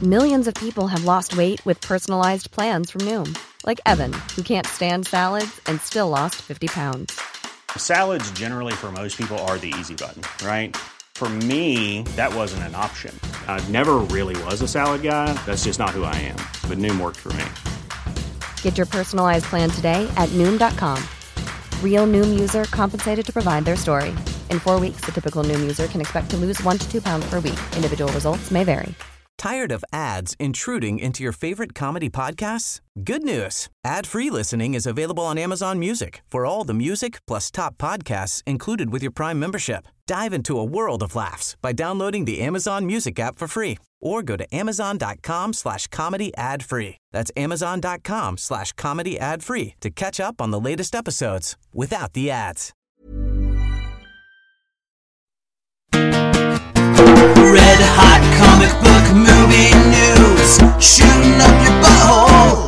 Millions of people have lost weight with personalized plans from Noom. Like Evan, who can't stand salads and still lost 50 pounds. Salads generally for most people are the easy button, right? For me, that wasn't an option. I never really was a salad guy. That's just not who I am. But Noom worked for me. Get your personalized plan today at Noom.com. Real Noom user compensated to provide their story. In 4 weeks, the typical Noom user can expect to lose 1 to 2 pounds per week. Individual results may vary. Tired of ads intruding into your favorite comedy podcasts? Good news. Ad-free listening is available on Amazon Music for all the music plus top podcasts included with your Prime membership. Dive into a world of laughs by downloading the Amazon Music app for free or go to amazon.com/comedy ad-free. That's amazon.com/comedy ad-free to catch up on the latest episodes without the ads. Red hot comic book movie news, shooting up your butthole.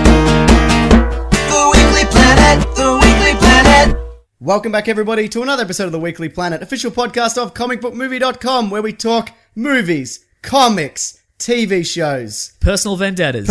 The Weekly Planet, the Weekly Planet. Welcome back, everybody, to another episode of the Weekly Planet, official podcast of comicbookmovie.com, where we talk movies, comics, TV shows, personal vendettas,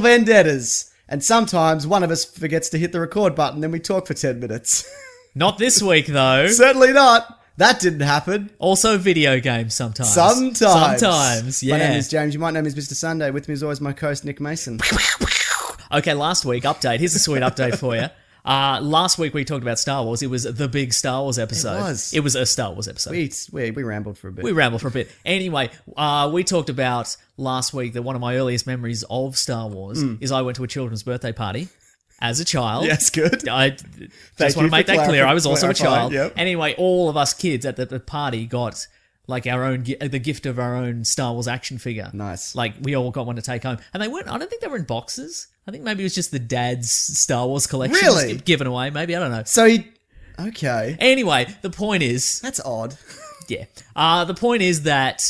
and sometimes one of us forgets to hit the record button, then we talk for 10 minutes. Not this week, though. Certainly not. That didn't happen. Also video games sometimes. Sometimes, yeah. My name is James. You might know me as Mr. Sunday. With me as always my co-host, Nick Mason. Okay, last week, update. Here's a sweet update for you. Last week we talked about Star Wars. It was the big Star Wars episode. It was a Star Wars episode. We rambled for a bit. Anyway, we talked about last week that one of my earliest memories of Star Wars is I went to a children's birthday party. As a child. Yes, good. I just want to make that clear. I was also a child. Yep. Anyway, all of us kids at the party got like our own, the gift of our own Star Wars action figure. Nice. Like we all got one to take home. And they weren't, I don't think they were in boxes. I think maybe it was just the dad's Star Wars collection. Really? Given away, maybe. I don't know. So okay. Anyway, the point is. That's odd. Yeah. The point is that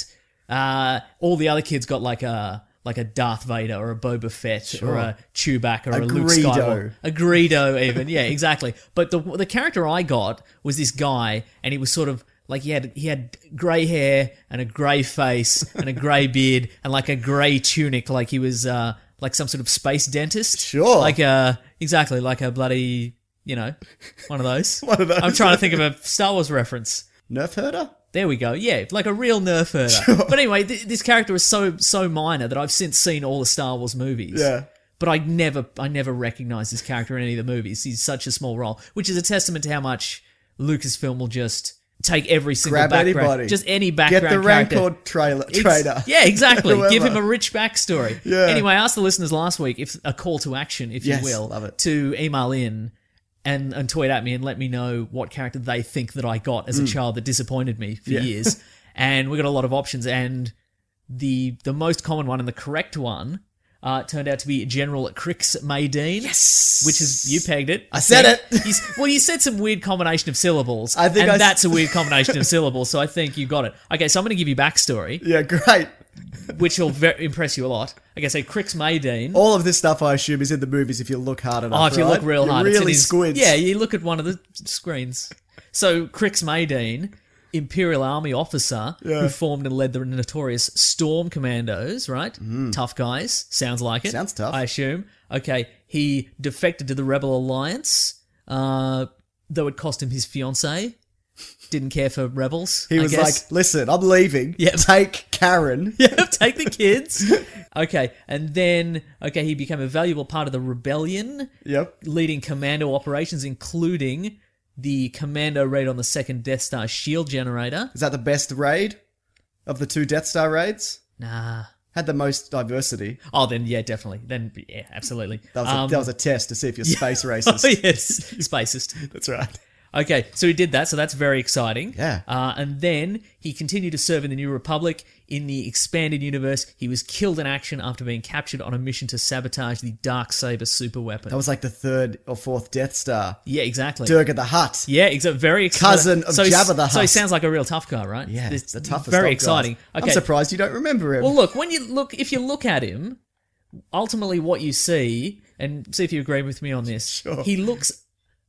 all the other kids got like a Darth Vader or a Boba Fett or a Chewbacca or a Luke Skywalker. A Greedo even. Yeah, exactly. But the character I got was this guy, and he was sort of like he had grey hair and a grey face and a grey beard and like a grey tunic, like he was like some sort of space dentist. Sure. Exactly, like a bloody, one of those. One of those. I'm trying to think of a Star Wars reference. Nerf herder? There we go. Yeah, like a real nerf herder. Sure. But anyway, this character is so minor that I've since seen all the Star Wars movies. Yeah. But I never recognized this character in any of the movies. He's such a small role, which is a testament to how much Lucasfilm will just take every single background, anybody. Just any background Get the character. Rancor trader. Yeah, exactly. Give him a rich backstory. Yeah. Anyway, I asked the listeners last week if a call to action, if you will, love it. to email in and tweet at me and let me know what character they think that I got as a child that disappointed me for years. And we got a lot of options, and the most common one and the correct one turned out to be General Crix Maydean. Yes! Which is, you pegged it. I said it! He said some weird combination of syllables. That's a weird combination of syllables, so I think you got it. Okay, so I'm going to give you backstory. Yeah, great. Which will impress you a lot. Okay, so Crix Maydean. All of this stuff, I assume, is in the movies if you look hard enough. Oh, if you look real hard. Really squints. Yeah, you look at one of the screens. So, Crix Maydean, Imperial Army officer who formed and led the notorious Storm Commandos, right? Tough guys. Sounds like it. Sounds tough. I assume. Okay, he defected to the Rebel Alliance, though it cost him his fiancée. Didn't care for rebels. He was like, listen, I'm leaving. Yep. Take Karen. Yep, take the kids. Okay, and then, he became a valuable part of the rebellion. Yep. Leading commando operations, including the commando raid on the second Death Star shield generator. Is that the best raid of the 2 Death Star raids? Nah. Had the most diversity. Oh, then, yeah, definitely. Then, yeah, absolutely. That was a test to see if you're space racist. Oh, yes, spacist. That's right. Okay, so he did that, so that's very exciting. Yeah. And then he continued to serve in the New Republic. In the expanded universe, he was killed in action after being captured on a mission to sabotage the Darksaber superweapon. That was like the 3rd or 4th Death Star. Yeah, exactly. Durga the Hutt. Yeah, exactly. Very exciting. Cousin of Jabba the Hutt. So he sounds like a real tough guy, right? Yeah, it's the toughest. Very exciting. Okay. I'm surprised you don't remember him. Well, if you look at him, ultimately what you see, and see if you agree with me on this, Sure. He looks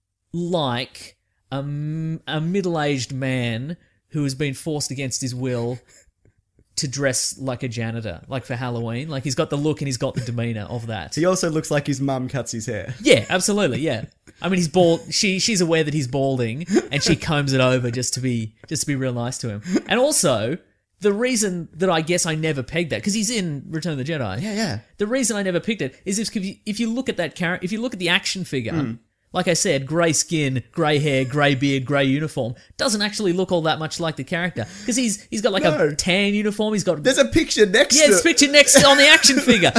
like a middle-aged man who has been forced against his will to dress like a janitor, like for Halloween. Like he's got the look and he's got the demeanor of that. He also looks like his mum cuts his hair. Yeah, absolutely. Yeah, I mean he's bald. She's aware that he's balding, and she combs it over just to be real nice to him. And also, the reason that I guess I never pegged that, because he's in Return of the Jedi. Yeah. The reason I never picked it is if you look at that character, if you look at the action figure. Like I said, grey skin, grey hair, grey beard, grey uniform. Doesn't actually look all that much like the character. Because he's got like a tan uniform. He's got... There's a picture next to it. Yeah, there's a picture next on the action figure.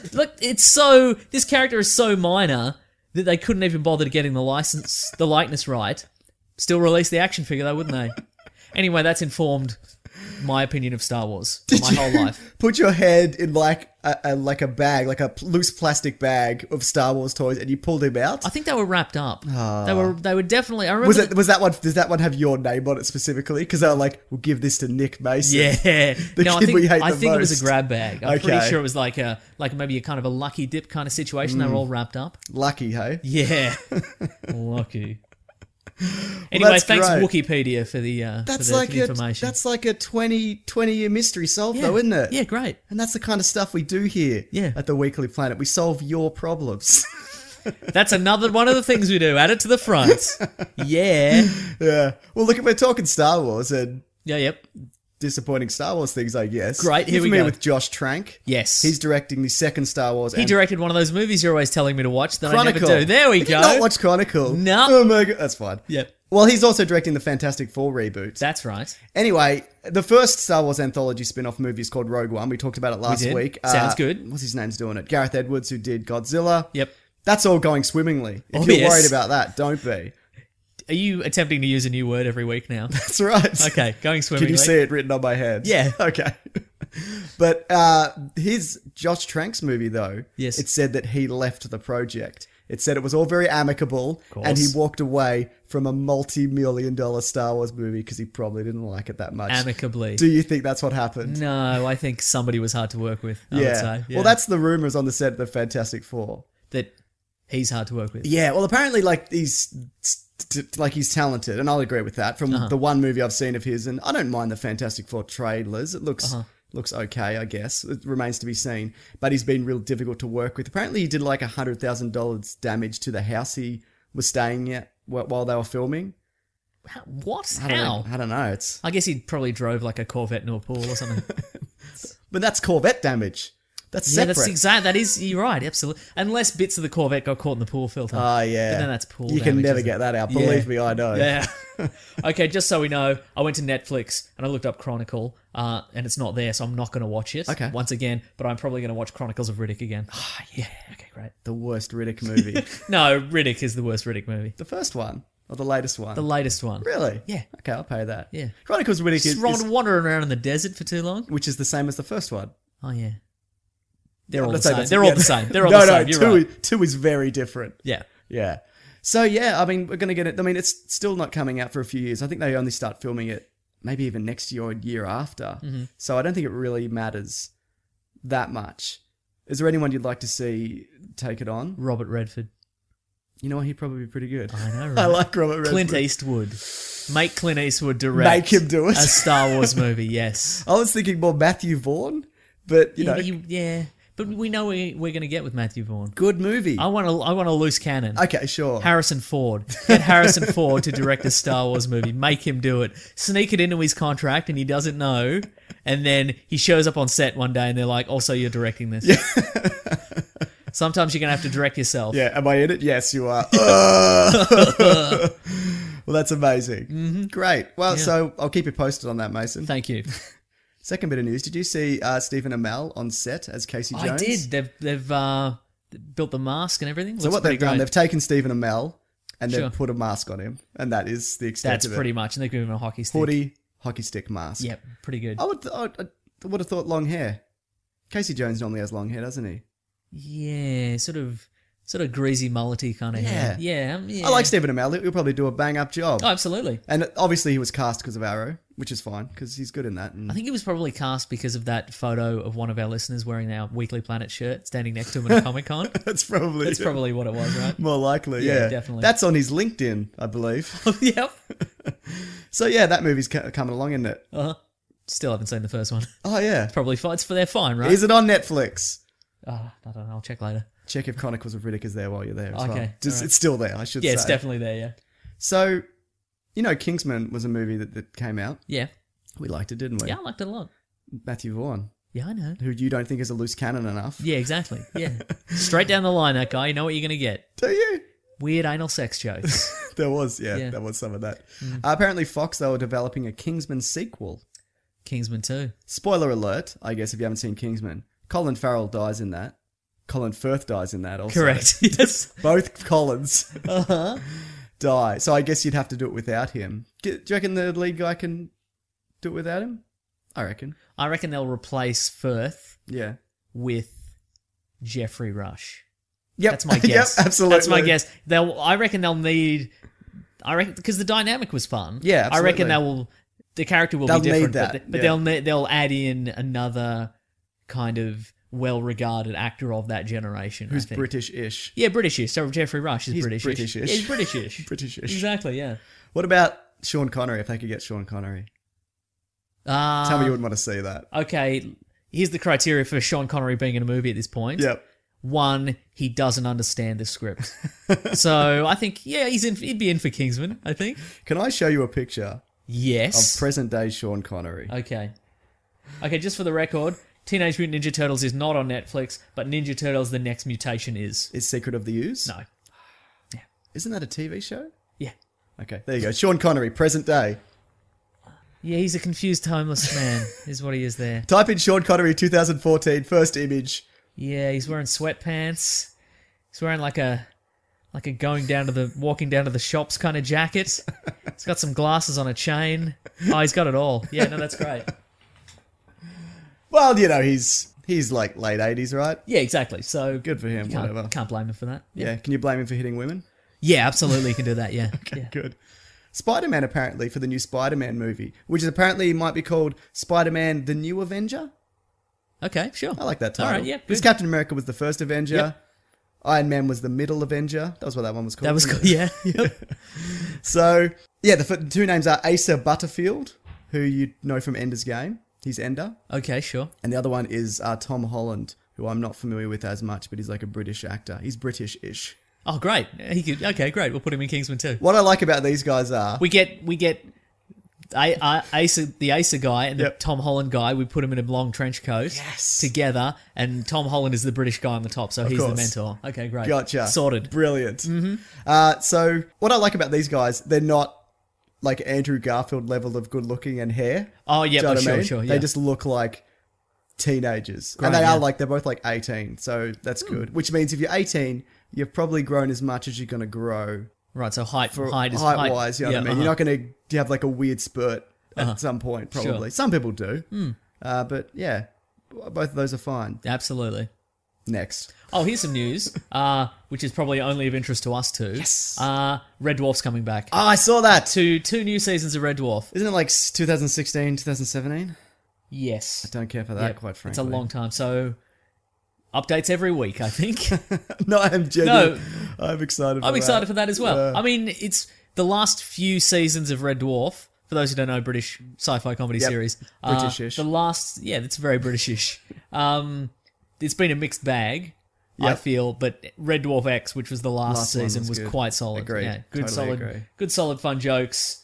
This character is so minor that they couldn't even bother to getting the likeness right. Still release the action figure though, wouldn't they? Anyway, that's informed my opinion of Star Wars for my whole life. Put your head in like a bag, like a loose plastic bag of Star Wars toys, and you pulled him out? I think they were wrapped up. They were definitely. I remember. Was that one? Does that one have your name on it specifically? Because they were like, "We'll give this to Nick Mason." Yeah. I think it was a grab bag. I'm pretty Okay. sure it was like maybe a kind of a lucky dip kind of situation. They were all wrapped up. Lucky, hey? Yeah. Lucky. Anyway, that's thanks great. Wikipedia for the information. That's like a 20-year mystery solved, though, isn't it? Yeah, great. And that's the kind of stuff we do here at the Weekly Planet. We solve your problems. That's another one of the things we do. Add it to the front. Yeah. Yeah. Well, look, if we're talking Star Wars and Yep. disappointing Star Wars things, I guess. Great, here You're we familiar go. with Josh Trank. Yes. He's directing the second Star Wars. He directed one of those movies you're always telling me to watch that Chronicle. I never do. There we Did go. you not watch Chronicle? No. Oh my god, that's fine. Yep. Well, he's also directing the Fantastic Four reboot. That's right. Anyway, the first Star Wars anthology spin-off movie is called Rogue One. We talked about it last did. week. Sounds good. What's his name's doing it? Gareth Edwards, who did Godzilla. Yep. That's all going swimmingly. If Oh, you're yes. worried about that, don't be. Are you attempting to use a new word every week now? That's right. Okay, going swimmingly. Can you see it written on my head? Yeah. Okay. But his Josh Trank's movie, though, Yes. it said that he left the project. It said it was all very amicable, course. and he walked away from a multi-million-dollar Star Wars movie because he probably didn't like it that much. Amicably. Do you think that's what happened? No, I think somebody was hard to work with, I would say. Yeah. Well, that's the rumors on the set of the Fantastic Four. that he's hard to work with. Yeah, well, apparently, like, he's talented, and I'll agree with that from the one movie I've seen of his, and I don't mind the Fantastic Four trailers. It looks okay, I guess. It remains to be seen. But he's been real difficult to work with. Apparently, he did like $100,000 damage to the house he was staying at while they were filming. What? I don't How? know. I don't know. I guess he probably drove like a Corvette into a pool or something. But that's Corvette damage. That's Yeah, separate. that's exact. That is, you're right, absolutely. Unless bits of the Corvette got caught in the pool filter. Oh, yeah. But then that's pool You can damage, never isn't get it? that out. Yeah. Believe me, I know. Yeah. Okay, just so we know, I went to Netflix and I looked up Chronicle, and it's not there, so I'm not going to watch it. Okay. Once again, but I'm probably going to watch Chronicles of Riddick again. Yeah. Okay, great. The worst Riddick movie. No, Riddick is the worst Riddick movie. The first one. Or the latest one. The latest one. Really? Yeah. Okay, I'll pay that. Yeah. Chronicles of Riddick Just wandering around in the desert for too long. which is the same as the first one. Oh yeah. They're all the Let's say same. that's- They're all yeah. the same. They're all the same. You're right. Two is very different. Yeah. Yeah. So, yeah, I mean, we're going to get it. I mean, it's still not coming out for a few years. I think they only start filming it maybe even next year or year after. Mm-hmm. So I don't think it really matters that much. Is there anyone you'd like to see take it on? Robert Redford. You know what? He'd probably be pretty good. I know, right? I like Robert Redford. Clint Eastwood. Make Clint Eastwood direct. Make him do it. A Star Wars movie, yes. I was thinking more Matthew Vaughn, but, you know, Yeah. But we know we're going to get with Matthew Vaughn. good movie. I want a loose cannon. Okay, sure. Harrison Ford. Get Harrison Ford to direct a Star Wars movie. Make him do it. Sneak it into his contract and he doesn't know. And then he shows up on set one day and they're like, also, you're directing this. Sometimes you're going to have to direct yourself. Yeah, am I in it? Yes, you are. Well, that's amazing. Mm-hmm. Great. Well, so I'll keep you posted on that, Mason. Thank you. Second bit of news. Did you see Stephen Amell on set as Casey Jones? I did. They've built the mask and everything. So Looks what they've pretty done, great. they've taken Stephen Amell and Sure. they've put a mask on him. And that is the extent That's of pretty it. much. And they've given him a hockey stick. Hockey stick mask. Yep, pretty good. I would have thought long hair. Casey Jones normally has long hair, doesn't he? Yeah, sort of greasy, mullety kind of hair. Yeah. I like Stephen Amell. He'll probably do a bang-up job. Oh, absolutely. And obviously he was cast because of Arrow, which is fine, because he's good in that. And I think he was probably cast because of that photo of one of our listeners wearing our Weekly Planet shirt, standing next to him at a Comic-Con. that's probably what it was, right? more likely, Yeah, yeah. definitely. That's on his LinkedIn, I believe. Yep. So yeah, that movie's coming along, isn't it? Uh-huh. Still haven't seen the first one. Oh, yeah. Probably fine. They're fine, right? Is it on Netflix? I don't know. I'll check later. Check if Chronicles of Riddick is there while you're there as well. Okay, Just, alright. It's still there, I should say. Yeah, it's definitely there, yeah. So, you know, Kingsman was a movie that came out. Yeah. We liked it, didn't we? Yeah, I liked it a lot. Matthew Vaughn, Yeah, I know. who you don't think is a loose cannon enough. Yeah, exactly. Yeah. Straight down the line, that guy. You know what you're going to get. Do you? Weird anal sex jokes. There was, Yeah. there was some of that. Apparently Fox, they were developing a Kingsman sequel. Kingsman 2. Spoiler alert, I guess, if you haven't seen Kingsman. Colin Farrell dies in that. Colin Firth dies in that also. Correct. Yes. Both Collins die. So I guess you'd have to do it without him. Do you reckon the lead guy can do it without him? I reckon. I reckon they'll replace Firth Yeah. with Jeffrey Rush. Yep. That's my guess. Yep, absolutely. That's my guess. I reckon they'll need... because the dynamic was fun. Yeah, I reckon absolutely. the character will They'll be different, need that, but yeah. they'll add in another kind of well-regarded actor of that generation. Who's I think. British-ish. Yeah, British-ish. So Jeffrey Rush is He's British-ish. British-ish. Yeah, he's British-ish. British-ish. Exactly, yeah. What about Sean Connery, if they could get Sean Connery? Tell me you wouldn't want to see that. Okay, here's the criteria for Sean Connery being in a movie at this point. Yep. One, he doesn't understand the script. So I think, yeah, he'd be in for Kingsman, I think. Can I show you a picture Yes. of present-day Sean Connery? Okay, just for the record, Teenage Mutant Ninja Turtles is not on Netflix, but Ninja Turtles: The Next Mutation is. Is Secret of the Ooze? No. Isn't that a TV show? Yeah. Okay, there you go. Sean Connery, present day. Yeah, he's a confused homeless man, is what he is there. Type in Sean Connery 2014, first image. Yeah, he's wearing sweatpants. He's wearing like a walking down to the shops kind of jacket. He's got some glasses on a chain. Oh, he's got it all. Yeah, no, that's great. Well, you know, he's like late 80s, right? Yeah, exactly. So Good for him, whatever. Can't blame him for that. Yeah, can you blame him for hitting women? Yeah, absolutely, you can do that. Yeah. Yeah. Good. Spider-Man, apparently, for the new Spider-Man movie, which is apparently might be called Spider-Man The New Avenger. Okay, sure. I like that title. All right, yeah, Because good. Captain America was the first Avenger. Yep. Iron Man was the middle Avenger. That was what that one was called. That was wasn't cool. it? Yeah. Yep. So, yeah, the two names are Asa Butterfield, who you know from Ender's Game. He's Ender. Okay, sure. And the other one is Tom Holland, who I'm not familiar with as much, but he's like a British actor. He's British-ish. Oh, great. Okay, great. We'll put him in Kingsman too. What I like about these guys are... We get the Asa guy and the Yep. Tom Holland guy. We put him in a long trench coat together, and Tom Holland is the British guy on the top, so he's the course. mentor. Okay, great. Gotcha. Sorted. Brilliant. Mm-hmm. So what I like about these guys, they're not like Andrew Garfield level of good looking and hair. Oh, yeah, Do you know what I mean? sure. They Yeah. just look like teenagers. Great, and they yeah. are like, they're both like 18. So that's good. Which means if you're 18, you've probably grown as much as you're going to grow. Right, so height For height is height-wise, you know what I mean? uh-huh. You're not going to have like a weird spurt at some point, probably. Sure. Some people do. But yeah, both of those are fine. Absolutely. Next. Oh, here's some news, which is probably only of interest to us two. Yes. Red Dwarf's coming back. Oh, I saw that. Two new seasons of Red Dwarf. Isn't it like 2016, 2017? Yes. I don't care for that, Yep, quite frankly. It's a long time, so updates every week, I think. No, I'm genuine. I'm excited for I'm that. excited for that as well. I mean, it's the last few seasons of Red Dwarf. For those who don't know, British sci-fi comedy Yep. series. British-ish. It's very British-ish. It's been a mixed bag, I Yep. feel, but Red Dwarf X, which was the last one season, was was good. quite solid. Agreed. Yeah, good, Totally agree. solid, fun jokes.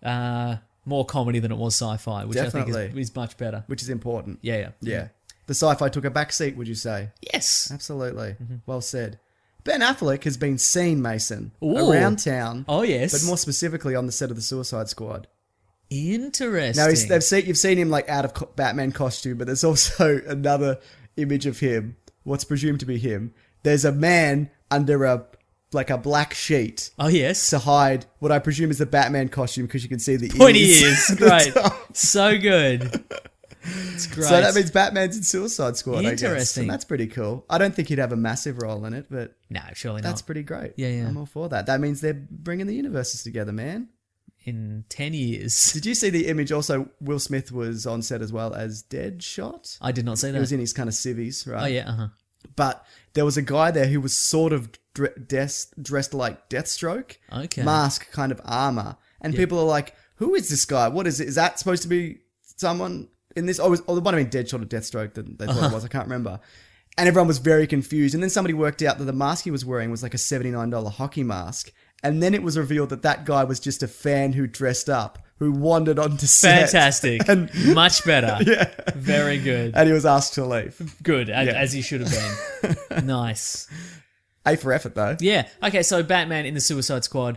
More comedy than it was sci-fi, which I Definitely. think is much better. Which is important. Yeah. Yeah. The sci-fi took a back seat, would you say? Yes. Absolutely. Well said. Ben Affleck has been seen, Mason, Ooh. around town. Oh, yes. But more specifically on the set of the Suicide Squad. Interesting. Now, you've seen him like out of Batman costume, but there's also another image of him, what's presumed to be him. There's a man under a black sheet Oh, yes. to hide what I presume is the Batman costume because you can see the Pointy ears. ears. at the Great. top. So good. It's great. So that means Batman's in Suicide Squad, I guess. Interesting. And that's pretty cool. I don't think he'd have a massive role in it, but No, surely that's not. pretty great. Yeah, yeah. I'm all for that. That means they're bringing the universes together, man. In 10 years. Did you see the image? Also, Will Smith was on set as well as Deadshot. I did not see He that. was in his kind of civvies, right? Oh, yeah, uh-huh. But there was a guy there who was sort of dressed like Deathstroke. Okay. Mask kind of armor. And people are like, who is this guy? What is it? Is that supposed to be someone in this, or it might have been Deadshot or Deathstroke that they thought it was, I can't remember. And everyone was very confused. And then somebody worked out that the mask he was wearing was like a $79 hockey mask. And then it was revealed that guy was just a fan who dressed up, who wandered onto set. Fantastic. And, much better. Yeah. Very good. And he was asked to leave. Good, as he should have been. Nice. A for effort, though. Yeah. Okay, so Batman in the Suicide Squad.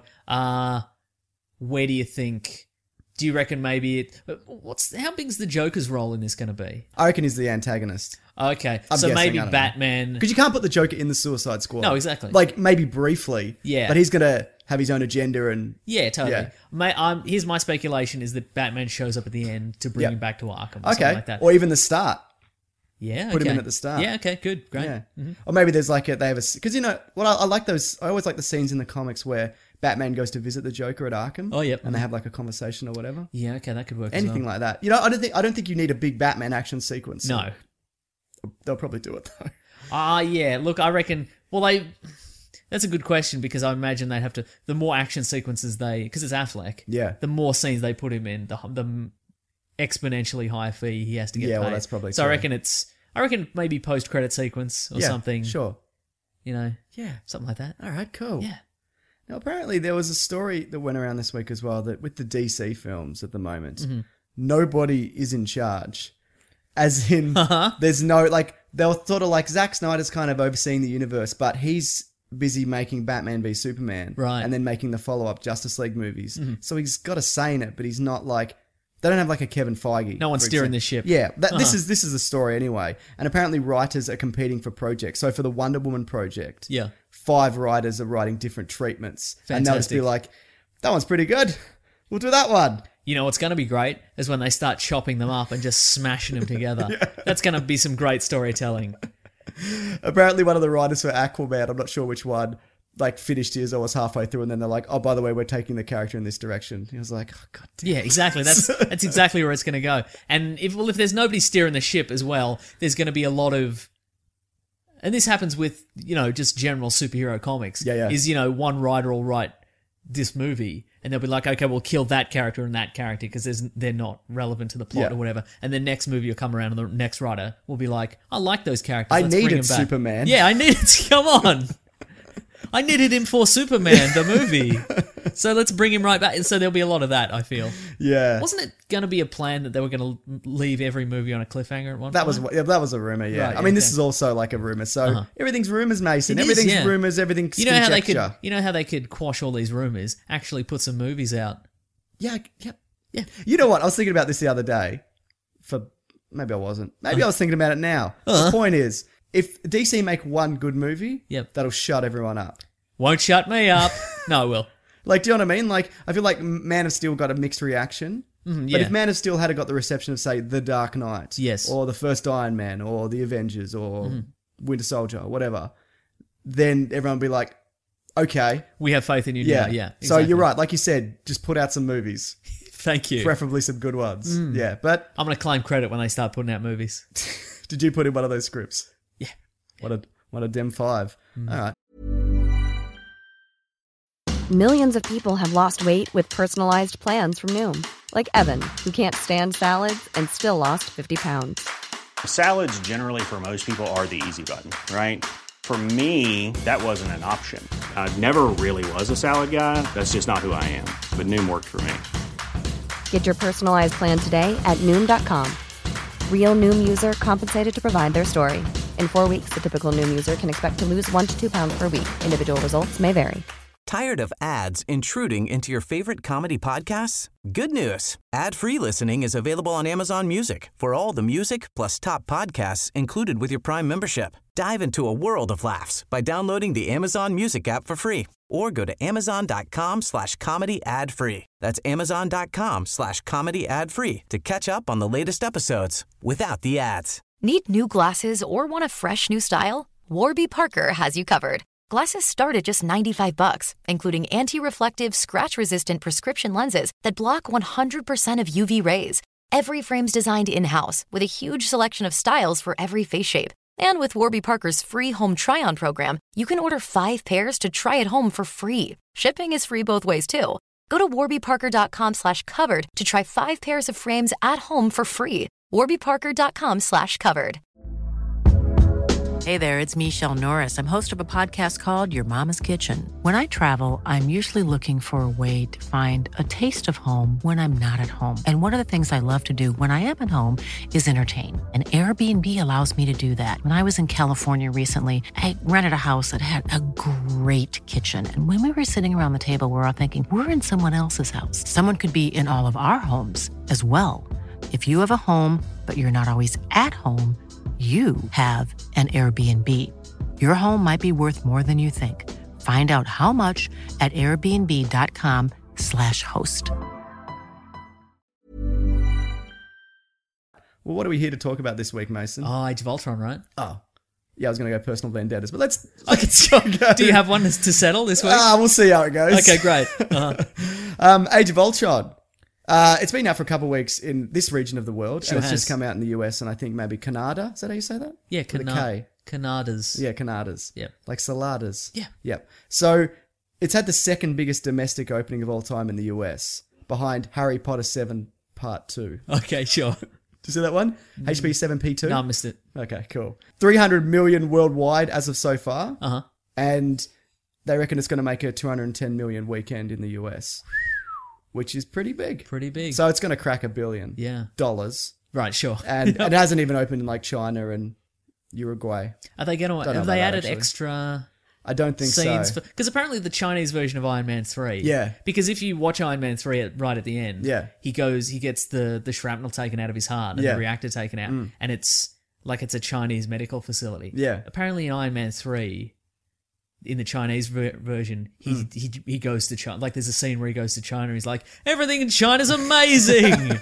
Where do you think... Do you reckon maybe how big's the Joker's role in this going to be? I reckon he's the antagonist. Okay, I'm so guessing, maybe I don't know. Batman... Because you can't put the Joker in the Suicide Squad. No, exactly. Like, maybe briefly. Yeah. But he's going to have his own agenda and... Yeah, totally. Yeah. Here's my speculation is that Batman shows up at the end to bring him back to Arkham or something Okay. like that. Or even the start. Yeah, Put him in at the start. Yeah, okay, good, great. Yeah. Or maybe there's like they have a... Because, you know, I like those... I always like the scenes in the comics where Batman goes to visit the Joker at Arkham. Oh, yep. And they have like a conversation or whatever. Yeah, okay, that could work Anything as well. like that. You know, I don't think you need a big Batman action sequence. No. They'll probably do it, though. Yeah, look, I reckon... Well, that's a good question because I imagine they'd have to... The more action sequences because it's Affleck, Yeah. the more scenes they put him in, the exponentially higher fee he has to get paid. Yeah, well, that's probably So true. I reckon maybe post-credit sequence or Yeah, something. sure. You know, Yeah. something like that. All right, cool. Yeah. Now, apparently there was a story that went around this week as well that with the DC films at the moment, Mm-hmm. nobody is in charge. As in, there's no, like, they're sort of like Zack Snyder's kind of overseeing the universe, but he's busy making Batman v Superman. Right. And then making the follow-up Justice League movies. So he's got a say in it, but he's not like... They don't have like a Kevin Feige. No one's for steering example. the ship. Yeah, this is the story anyway. And apparently writers are competing for projects. So for the Wonder Woman project, Yeah. 5 writers are writing different treatments. And they'll just be Fantastic. like, that one's pretty good. We'll do that one. You know what's going to be great is when they start chopping them up and just smashing them together. That's going to be some great storytelling. Apparently one of the writers for Aquaman, I'm not sure which one, like finished his or was halfway through and then they're like, oh, by the way, we're taking the character in this direction. He was like, oh, God damn. Yeah, exactly. That's exactly where it's going to go. And if there's nobody steering the ship as well, there's going to be a lot of... And this happens with, just general superhero comics. Yeah. Is, one writer will write this movie and they'll be like, okay, we'll kill that character and that character because they're not relevant to the plot or whatever. And the next movie will come around and the next writer will be like, I like those characters. I Let's bring needed them back. Superman. Yeah, I needed... Come on. I needed him for Superman, the movie. So let's bring him right back. And so there'll be a lot of that, I feel. Yeah. Wasn't it going to be a plan that they were going to leave every movie on a cliffhanger at one That point? that was a rumor, yeah. Right, I mean, this okay. is also like a rumor. So everything's rumors, Mason. It is, Everything's yeah. rumors, everything's conjecture. You know how they could quash all these rumors, actually put some movies out. Yeah. You know what? I was thinking about this the other day. Maybe I wasn't. Maybe I was thinking about it now. The point is, if DC make one good movie, Yep. that'll shut everyone up. Won't shut me up. No, it will. Like, do you know what I mean? Like, I feel like Man of Steel got a mixed reaction. But yeah. if Man of Steel had got the reception of, say, The Dark Knight, Yes. or the first Iron Man, or the Avengers, or Winter Soldier, or whatever, then everyone would be like, okay, We have faith in you yeah, now. Yeah. So Exactly. you're right. Like you said, just put out some movies, Thank you. preferably some good ones. Yeah, but I'm going to claim credit when they start putting out movies. did you put in one of those scripts? Yeah. What a Dem 5. All right. Millions of people have lost weight with personalized plans from Noom, like Evan, who can't stand salads and still lost 50 pounds. Salads generally for most people are the easy button, right? For me, that wasn't an option. I never really was a salad guy. That's just not who I am. But Noom worked for me. Get your personalized plan today at Noom.com. Real Noom user compensated to provide their story. In 4 weeks, the typical Noom user can expect to lose 1 to 2 pounds per week. Individual results may vary. Tired of ads intruding into your favorite comedy podcasts? Good news. Ad-free listening is available on Amazon Music for all the music plus top podcasts included with your Prime membership. Dive into a world of laughs by downloading the Amazon Music app for free or go to amazon.com/comedy ad-free. That's amazon.com/comedy ad-free to catch up on the latest episodes without the ads. Need new glasses or want a fresh new style? Warby Parker has you covered. Glasses start at just $95, including anti-reflective, scratch-resistant prescription lenses that block 100% of UV rays. Every frame's designed in-house with a huge selection of styles for every face shape. And with Warby Parker's free home try-on program, you can order 5 pairs to try at home for free. Shipping is free both ways, too. Go to warbyparker.com/covered to try 5 pairs of frames at home for free. warbyparker.com/covered. Hey there, it's Michelle Norris. I'm host of a podcast called Your Mama's Kitchen. When I travel, I'm usually looking for a way to find a taste of home when I'm not at home. And one of the things I love to do when I am at home is entertain. And Airbnb allows me to do that. When I was in California recently, I rented a house that had a great kitchen. And when we were sitting around the table, we're all thinking, we're in someone else's house. Someone could be in all of our homes as well. If you have a home, but you're not always at home, you have an Airbnb. Your home might be worth more than you think. Find out how much at airbnb.com/host. Well, what are we here to talk about this week, Mason? Oh, Age of Ultron, right? Oh. Yeah, I was going to go personal vendettas, but let's go. Do you have one to settle this week? We'll see how it goes. Okay, great. Age of Ultron. It's been out for a couple of weeks in this region of the world, Sure and it's has. just come out in the US, and I think maybe Canada. Is that how you say that? Yeah, With a K. Canadas. Yeah, Canadas. Yep. Like saladas. Yeah. Yep. So it's had the second biggest domestic opening of all time in the US, behind Harry Potter 7 Part 2. Okay, sure. Did you see that one? HP 7P2? No, I missed it. Okay, cool. 300 million worldwide as of so far. Uh-huh. And they reckon it's going to make a 210 million weekend in the US, which is pretty big. Pretty big. So it's going to crack $1 billion. Yeah. Dollars. Right, sure. And it hasn't even opened in like China and Uruguay. Are they going to... Don't know Have they about that, added actually. extra... I don't think scenes so. because apparently the Chinese version of Iron Man 3. Yeah. Because if you watch Iron Man 3 right at the end, Yeah. he gets the shrapnel taken out of his heart and Yeah. the reactor taken out, and it's like it's a Chinese medical facility. Yeah. Apparently in Iron Man 3, in the Chinese version, he goes to China. Like there's a scene where he goes to China. He's like, everything in China's amazing.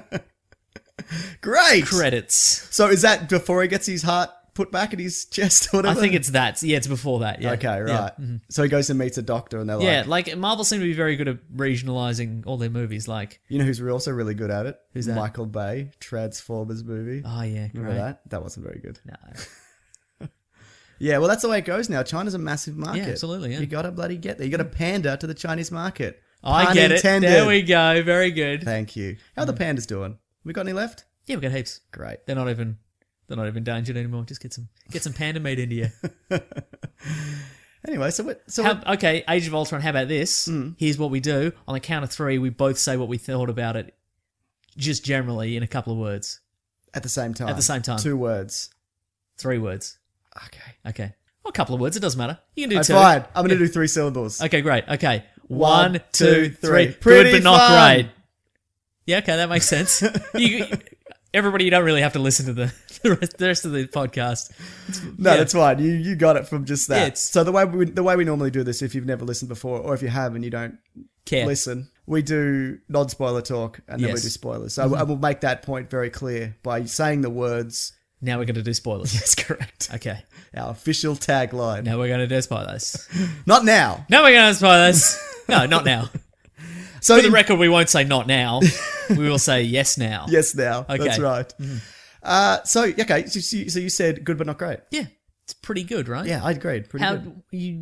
Great. Credits. So is that before he gets his heart put back in his chest or I whatever? think it's that. Yeah, it's before that. Yeah. Okay, right. Yeah. Mm-hmm. So he goes and meets a doctor and they're Yeah, like... like Marvel seem to be very good at regionalizing all their movies. Like, You know who's also really good at it? Who's that? Michael Bay, Transformers movie. oh yeah, Remember great. that? That wasn't very good. No. Yeah, well, that's the way it goes now. China's a massive market. Yeah, absolutely, yeah. You gotta bloody get there. You gotta pander to the Chinese market. I Pun get intended. it. There we go. Very good. Thank you. How are the pandas doing? We got any left? Yeah, we got heaps. Great. They're not even endangered anymore. Just get some panda meat into you. Anyway, Okay, Age of Ultron. How about this? Here's what we do. On the count of 3, we both say what we thought about it, just generally in a couple of words. at the same time. At the same time. 2 words. 3 words. Okay. Well, a couple of words. It doesn't matter. You can do 2. Fine. I'm gonna do 3 syllables. Okay, great. Okay. 1, 1, 2, 3. Good, Pretty but not fun. great. Yeah, okay, that makes sense. Everybody, you don't really have to listen to the rest of the podcast. No, Yeah. that's fine. You got it from just that. Yeah, it's- So the way we normally do this, if you've never listened before, or if you have and you don't Care. listen, we do non-spoiler talk and then we Yes. do spoilers. So I will make that point very clear by saying the words. Now we're going to do spoilers. Yes, correct. Okay. Our official tagline. Now we're going to do spoilers. Not now. Now we're going to spoilers. No, not now. So For the record, we won't say not now. We will say yes now. yes, now. Okay. That's right. So you said good but not great. Yeah. It's pretty good, right? Yeah, I agreed. Pretty good.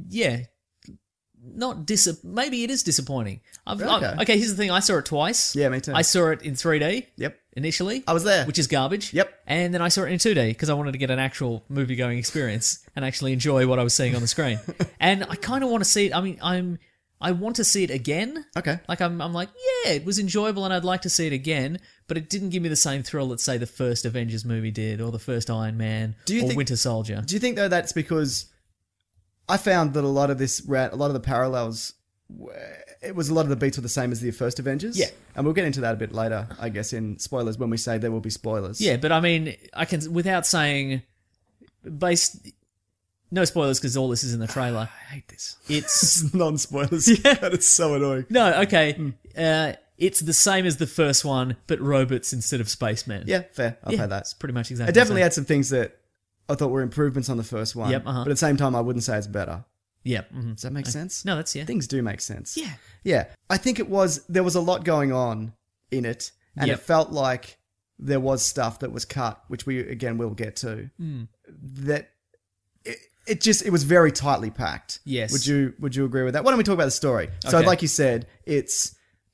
Maybe it is disappointing. Okay. Okay, here's the thing. I saw it twice. Yeah, me too. I saw it in 3D. Yep. Initially. I was there. Which is garbage. Yep. And then I saw it in 2D because I wanted to get an actual movie-going experience and actually enjoy what I was seeing on the screen. And I kind of want to see it. I mean, I want to see it again. Okay. Like I'm like, yeah, it was enjoyable and I'd like to see it again, but it didn't give me the same thrill that say the first Avengers movie did or the first Iron Man or Winter Soldier. Do you think though that's because I found that a lot of the parallels, it was a lot of the beats were the same as the first Avengers. Yeah. And we'll get into that a bit later, I guess, in spoilers when we say there will be spoilers. Yeah, but I mean, I can, without saying, no spoilers because all this is in the trailer. I hate this. It's non-spoilers. Yeah. God, it's so annoying. no, okay. It's the same as the first one, but robots instead of spacemen. Yeah, fair. I'll pay that. It's pretty much exactly. It definitely the had some things that I thought were improvements on the first one. Yep, But at the same time, I wouldn't say it's better. same. Yep. Mm-hmm. Does that make sense? No, that's yeah. Things do make sense. Yeah. Yeah. I think there was a lot going on in it, and Yep. it felt like there was stuff that was cut, which we, again, will get to, that it was very tightly packed. Yes. Would you agree with that? Why don't we talk about the story? So Okay. like you said, it's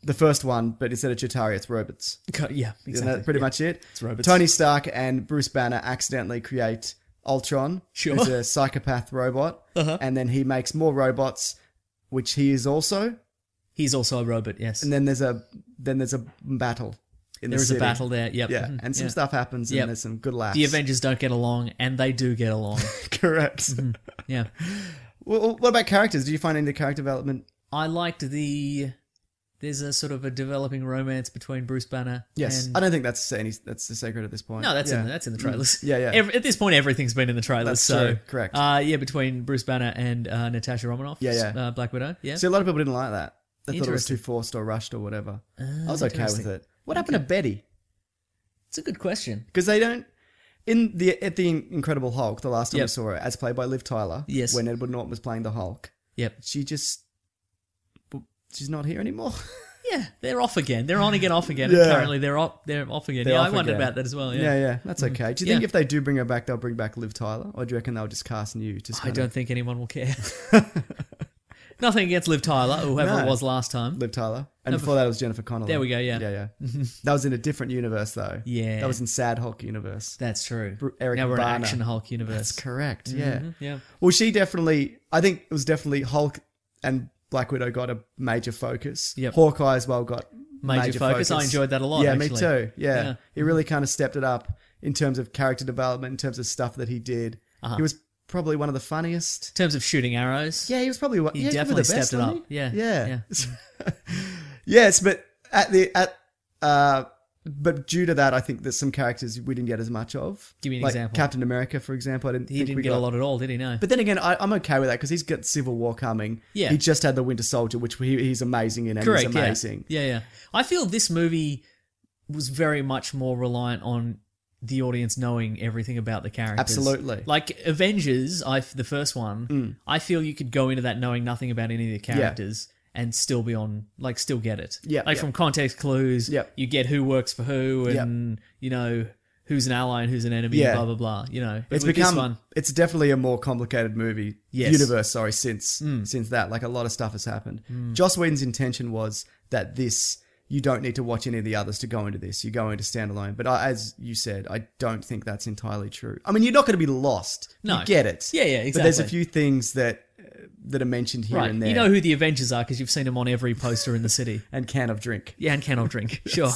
the first one, but instead of Chitauri, it's robots. Yeah, exactly. Isn't that pretty much it? It's robots. Tony Stark and Bruce Banner accidentally create Ultron, Sure. who's a psychopath robot, and then he makes more robots, which he is also. He's also a robot, yes. And then there's a battle. There is a battle there, yep. Yeah, Mhm. and some stuff happens, and Yep. there's some good laughs. The Avengers don't get along, and they do get along. Correct. Yeah. Well, what about characters? Do you find any character development? I liked there's a sort of a developing romance between Bruce Banner. Yes, and... I don't think that's the secret at this point. No, that's Yeah. in the trailers. Yeah, yeah. At this point, everything's been in the trailers. That's so true, correct. between Bruce Banner and Natasha Romanoff. Yeah. Black Widow. Yeah. See, a lot of people didn't like that. They thought it was Interesting. too forced or rushed or whatever. I was okay with interesting. it. What happened to Betty? It's a good question. Because they don't. At the Incredible Hulk, the last time Yep. we saw her, as played by Liv Tyler, Yes. when Edward Norton was playing the Hulk, Yep. she's not here anymore. Yeah, they're off again. They're on again, off again. Yeah. And currently, they're off again. They're I off wondered again. about that as well. Yeah. Yeah, that's okay. Do you think Yeah. if they do bring her back, they'll bring back Liv Tyler, or do you reckon they'll just cast new? I don't think anyone will care. Nothing against Liv Tyler, or whoever No. it was last time. Liv Tyler, and before that it was Jennifer Connelly. There we go, yeah. yeah. That was in a different universe, though. Yeah. that was in Sad Hulk universe. That's true. Eric now we're in Bana. Action Hulk universe. That's correct. Yeah. Yeah. Well, I think it was definitely Hulk and Black Widow got a major focus. Yep. Hawkeye as well got Major focus. I enjoyed that a lot, Yeah, actually. me too. Yeah. Yeah. He really kind of stepped it up in terms of character development, in terms of stuff that he did. He was probably one of the funniest. In terms of shooting arrows. Yeah, he was probably He definitely stepped it up. Yeah. Yeah. Yes, but but due to that, I think there's some characters we didn't get as much of. Give me an like example. Captain America, for example. I didn't He think didn't we get got a lot at all, did he? No. But then again, I'm okay with that because he's got Civil War coming. Yeah. He just had the Winter Soldier, which he's amazing in, and Correct, he's amazing. Yeah. I feel this movie was very much more reliant on the audience knowing everything about the characters. Absolutely. Like Avengers, the first one, I feel you could go into that knowing nothing about any of the characters and still be on, like, still get it. Yeah, Like yeah. from context clues, Yep. you get who works for who and, you know, who's an ally and who's an enemy, Yeah. blah, blah, blah, you know. But It's with become. this one, It's definitely a more complicated movie Yes. universe. Sorry, since that, like a lot of stuff has happened. Joss Whedon's intention was that you don't need to watch any of the others to go into this. You go into standalone. But as you said, I don't think that's entirely true. I mean, you're not going to be lost. No. You get it. Yeah, exactly. But there's a few things that are mentioned here right, and there. you know who the Avengers are because you've seen them on every poster in the city. And can of drink. Yeah, and cannot drink. Sure.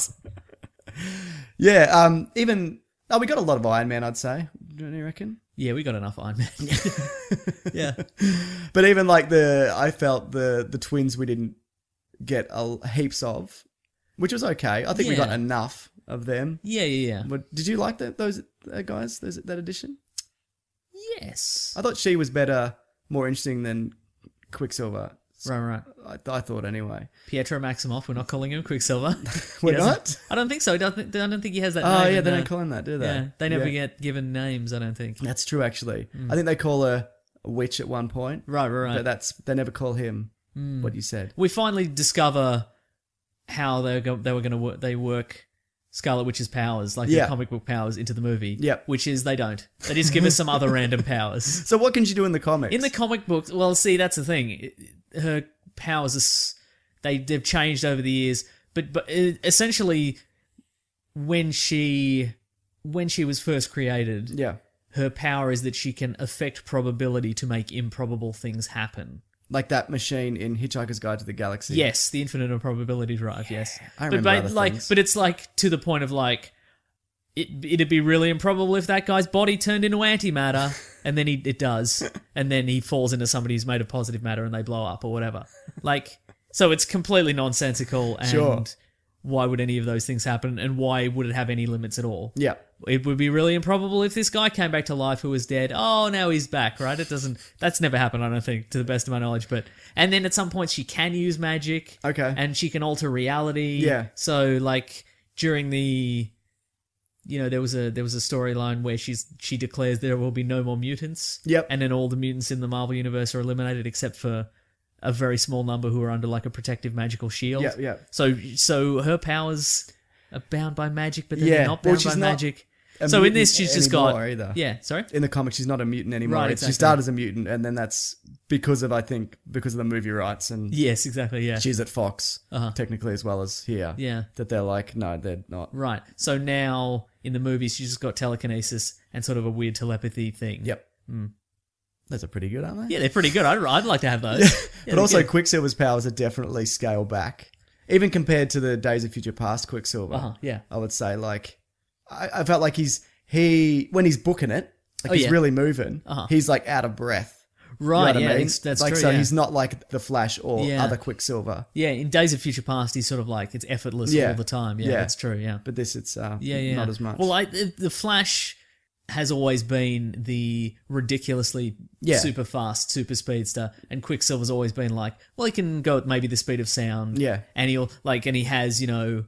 Yeah, we got a lot of Iron Man, I'd say. Don't you reckon? Yeah, we got enough Iron Man. Yeah. But even like I felt the twins we didn't get heaps of, which was okay. I think we Yeah. got enough of them. Yeah. But did you like those guys? That addition? Yes. I thought she was better, more interesting than Quicksilver. Right. I thought anyway. Pietro Maximoff, we're not calling him Quicksilver. We're He doesn't- not? I don't think so. I don't think he has that Oh name. yeah, they don't call him that, do they? Yeah, they never Yeah. get given names, I don't think. That's true, actually. I think they call her a witch at one point. Right. But they never call him what you said. We finally discover how they work Scarlet Witch's powers, like Yeah. their comic book powers, into the movie. Yep. Which is they don't. They just give us some other random powers. So what can she do in the comics? In the comic books, well, see, that's the thing. Her powers they've changed over the years, but essentially, when she was first created, yeah. her power is that she can affect probability to make improbable things happen. Like that machine in Hitchhiker's Guide to the Galaxy. Yes, the infinite improbability drive. Yes, I remember other things. but it's like to the point of like. It'd be really improbable if that guy's body turned into antimatter, and then it does, and then he falls into somebody who's made of positive matter, and they blow up or whatever. Like, so it's completely nonsensical, and Sure. why would any of those things happen, and why would it have any limits at all? Yeah. It would be really improbable if this guy came back to life who was dead. Oh, now he's back, right? That's never happened, I don't think, to the best of my knowledge. And then at some point she can use magic. Okay. And she can alter reality. Yeah. So, like, during the... You know, there was a storyline where she declares there will be no more mutants. Yep. And then all the mutants in the Marvel Universe are eliminated except for a very small number who are under, like, a protective magical shield. Yeah. So her powers are bound by magic, but then they're not bound by magic. So in this, she's just got either. Yeah, sorry. In the comics, she's not a mutant anymore. Right, She started as a mutant, and then that's because of the movie rights and Yes, exactly. Yeah. she's at Fox technically as well as here. Yeah. that they're like, no, they're not. Right. So now in the movie, she's just got telekinesis and sort of a weird telepathy thing. Yep. Those are pretty good, aren't they? Yeah, they're pretty good. I'd like to have those. Yeah, But also, good. Quicksilver's powers are definitely scaled back, even compared to the Days of Future Past Quicksilver. Yeah. I would say, like, I felt like when he's booking it, like he's yeah. really moving. He's like out of breath. Right, You know what yeah, I mean? that's like, true. So yeah. he's not like the Flash or Yeah. other Quicksilver. Yeah, in Days of Future Past, he's sort of like it's effortless all the time. Yeah, that's true. Yeah, But this, it's yeah. not as much. Well, the Flash has always been the ridiculously super fast, super speedster, and Quicksilver's always been like, well, he can go at maybe the speed of sound. Yeah. and he has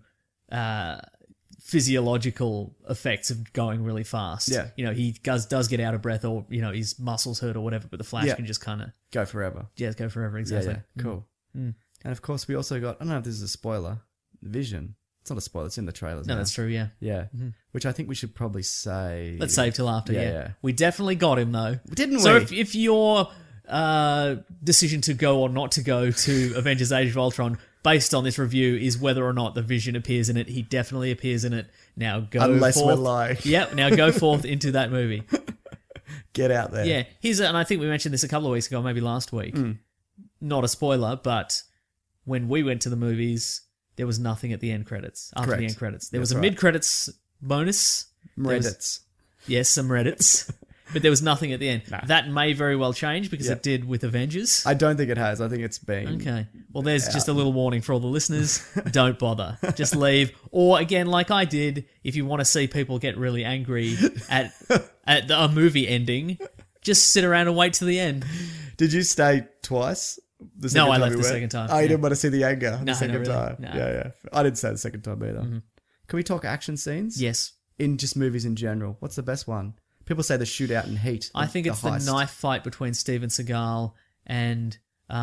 physiological effects of going really fast. Yeah. He does get out of breath, or his muscles hurt or whatever, but the Flash can just kind of Go forever. go forever. Exactly. Yeah. Cool. And of course, we also got, I don't know if this is a spoiler, Vision. It's not a spoiler, it's in the trailers. No, now. that's true. Yeah. Yeah. Which I think we should probably say. Let's save till after. Yeah, Yeah, yeah. We definitely got him though, Didn't So we? if your decision to go or not to go to Avengers: Age of Ultron based on this review is whether or not the Vision appears in it, he definitely appears in it. Now go Unless forth. we're lying. Yep. Now go forth into that movie. Get out there. Yeah. And I think we mentioned this a couple of weeks ago, maybe last week. Not a spoiler, but when we went to the movies, there was nothing at the end credits. After Correct. the end credits, there was That's a right. mid-credits bonus. There was- Reddits. Yes, some Reddits. But there was nothing at the end. That may very well change because it did with Avengers. I don't think it has. I think it's been. Okay. Well, there's just a little warning for all the listeners. Don't bother. Just leave. Or, again, like I did, if you want to see people get really angry at a movie ending, just sit around and wait to the end. Did you stay twice? The No, I time left we the went? second time, Oh, you yeah. didn't want to see the anger No, the second not really. time. No. Yeah. I didn't say the second time either. Can we talk action scenes? Yes. In just movies in general. What's the best one? People say the shootout in Heat. I think it's the heist. knife fight between Steven Seagal and,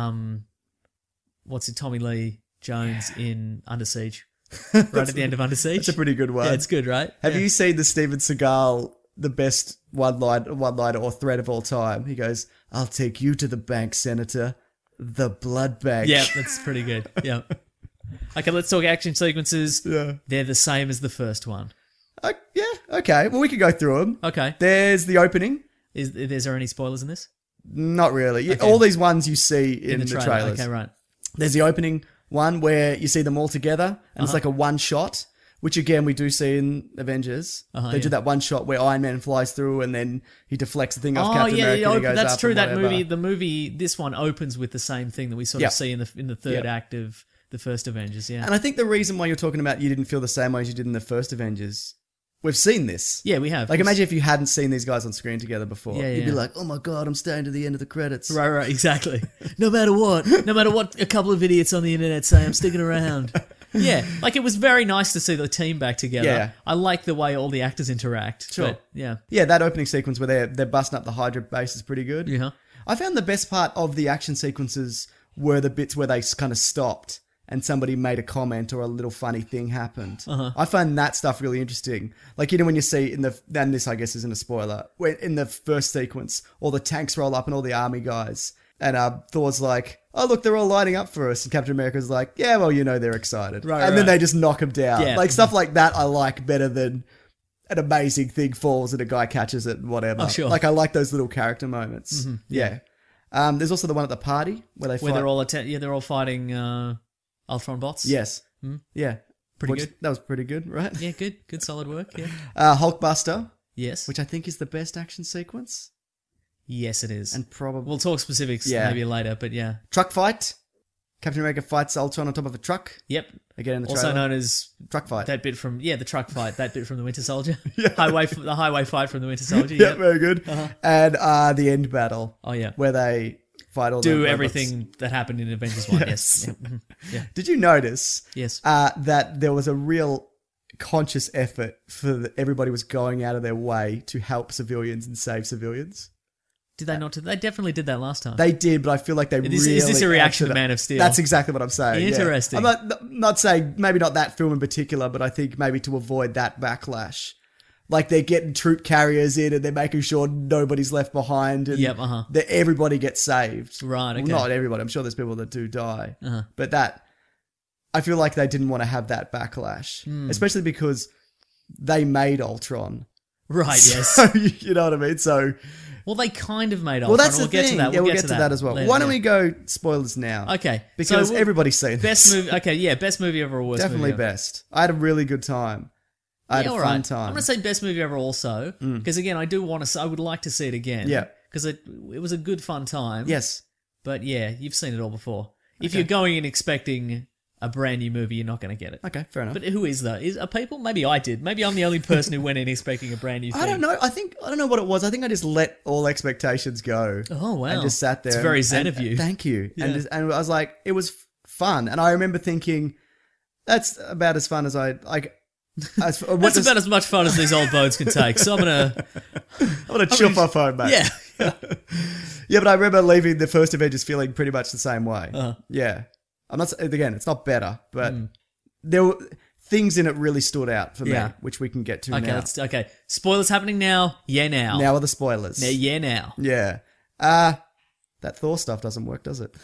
Tommy Lee Jones in Under Siege. Right at the end of Under Siege. That's a pretty good one. Yeah, it's good, right? Have you seen the Steven Seagal, the best one-liner or threat of all time? He goes, "I'll take you to the bank, Senator. The blood bank." Yeah, that's pretty good. Yeah. Okay, let's talk action sequences. Yeah. They're the same as the first one. Yeah, okay. Well, we can go through them. Okay. There's the opening. Is there any spoilers in this? Not really. Okay. All these ones you see in the trailer. trailers. Okay, right. There's the opening one where you see them all together, and it's like a one shot, which again we do see in Avengers. They do that one shot where Iron Man flies through, and then he deflects the thing off Captain America. And he goes that's up true. and That whatever. movie, this one opens with the same thing that we sort Yep. of see in the third Yep. act of the first Avengers. Yeah. And I think the reason why you're talking about you didn't feel the same way as you did in the first Avengers, we've seen this. Yeah, we have. Like, imagine if you hadn't seen these guys on screen together before. Yeah, You'd be yeah. like, "Oh my god, I'm staying to the end of the credits." Right, exactly. No matter what a couple of idiots on the internet say, I'm sticking around. Yeah, like it was very nice to see the team back together. Yeah. I like the way all the actors interact. Sure. But, yeah. Yeah, that opening sequence where they're busting up the Hydra base is pretty good. Yeah. I found the best part of the action sequences were the bits where they kind of stopped and somebody made a comment or a little funny thing happened. I find that stuff really interesting. Like, when you see and this I guess isn't a spoiler, when in the first sequence, all the tanks roll up and all the army guys, and Thor's like, "Oh look, they're all lining up for us," and Captain America's like, "Yeah, well, they're excited," Right, and then right. they just knock him down. Yeah. Like stuff like that, I like better than an amazing thing falls and a guy catches it and whatever. Oh, sure. Like, I like those little character moments. Yeah. There's also the one at the party where they Where fight. they're all fighting Ultron bots. Yes. Yeah. Pretty good. That was pretty good, right? Yeah, good solid work, yeah. Hulkbuster, Yes. which I think is the best action sequence. Yes, it is. And probably... We'll talk specifics Yeah. maybe later, but yeah. Truck fight. Captain America fights Ultron on top of a truck. Yep. Again in the Also trailer. known as Truck fight. that bit from the truck fight, that bit from the Winter Soldier. The highway fight from the Winter Soldier. Yeah, Yep. very good. And the end battle. Oh yeah. Where they fight all the Do robots. everything that happened in Avengers 1. Yes. Yes. Yep. Mhm. Yeah. Did you notice Yes. that there was a real conscious effort for everybody was going out of their way to help civilians and save civilians? Did they not? They definitely did that last time. They did, but I feel like they Is really... this a reaction to acted- Man of Steel? That's exactly what I'm saying. yeah. Interesting. I'm not saying, maybe not that film in particular, but I think maybe to avoid that backlash. Like they're getting troop carriers in and they're making sure nobody's left behind. And that everybody gets saved. Right, okay. Well, not everybody. I'm sure there's people that do die. But that, I feel like they didn't want to have that backlash. Especially because they made Ultron. Right, So, yes. you know what I mean? So... Well, they kind of made Ultron. Well, that's the we'll get thing. to that. We'll get to that as well. later, Why don't we go spoilers now? Okay. Because so everybody's seen best this. movie. Okay, yeah, best movie ever or worst Definitely movie ever? best. I had a really good time. I had a fun time. I'm going to say best movie ever also, because again, I would like to see it again. Yeah. Because it was a good fun time. Yes. But yeah, you've seen it all before. If you're going in expecting a brand new movie, you're not going to get it. Okay, fair enough. But who is though? Are people? Maybe I did. Maybe I'm the only person who went in expecting a brand new thing. I don't know. I don't know what it was. I think I just let all expectations go. Oh, wow. And just sat there. It's very zen of you. Thank you. Yeah. And I was like, it was fun. And I remember thinking, that's about as fun as I like. That's about as much fun as these old bones can take. So I'm gonna chop off home, mate. Yeah. Yeah, but I remember leaving the first Avengers feeling pretty much the same way. Yeah. I'm not, again, it's not better, but there were things in it really stood out for me, which we can get to now. Okay. Spoilers happening now. Yeah, now. Now are the spoilers. Yeah, now. Yeah. That Thor stuff doesn't work, does it?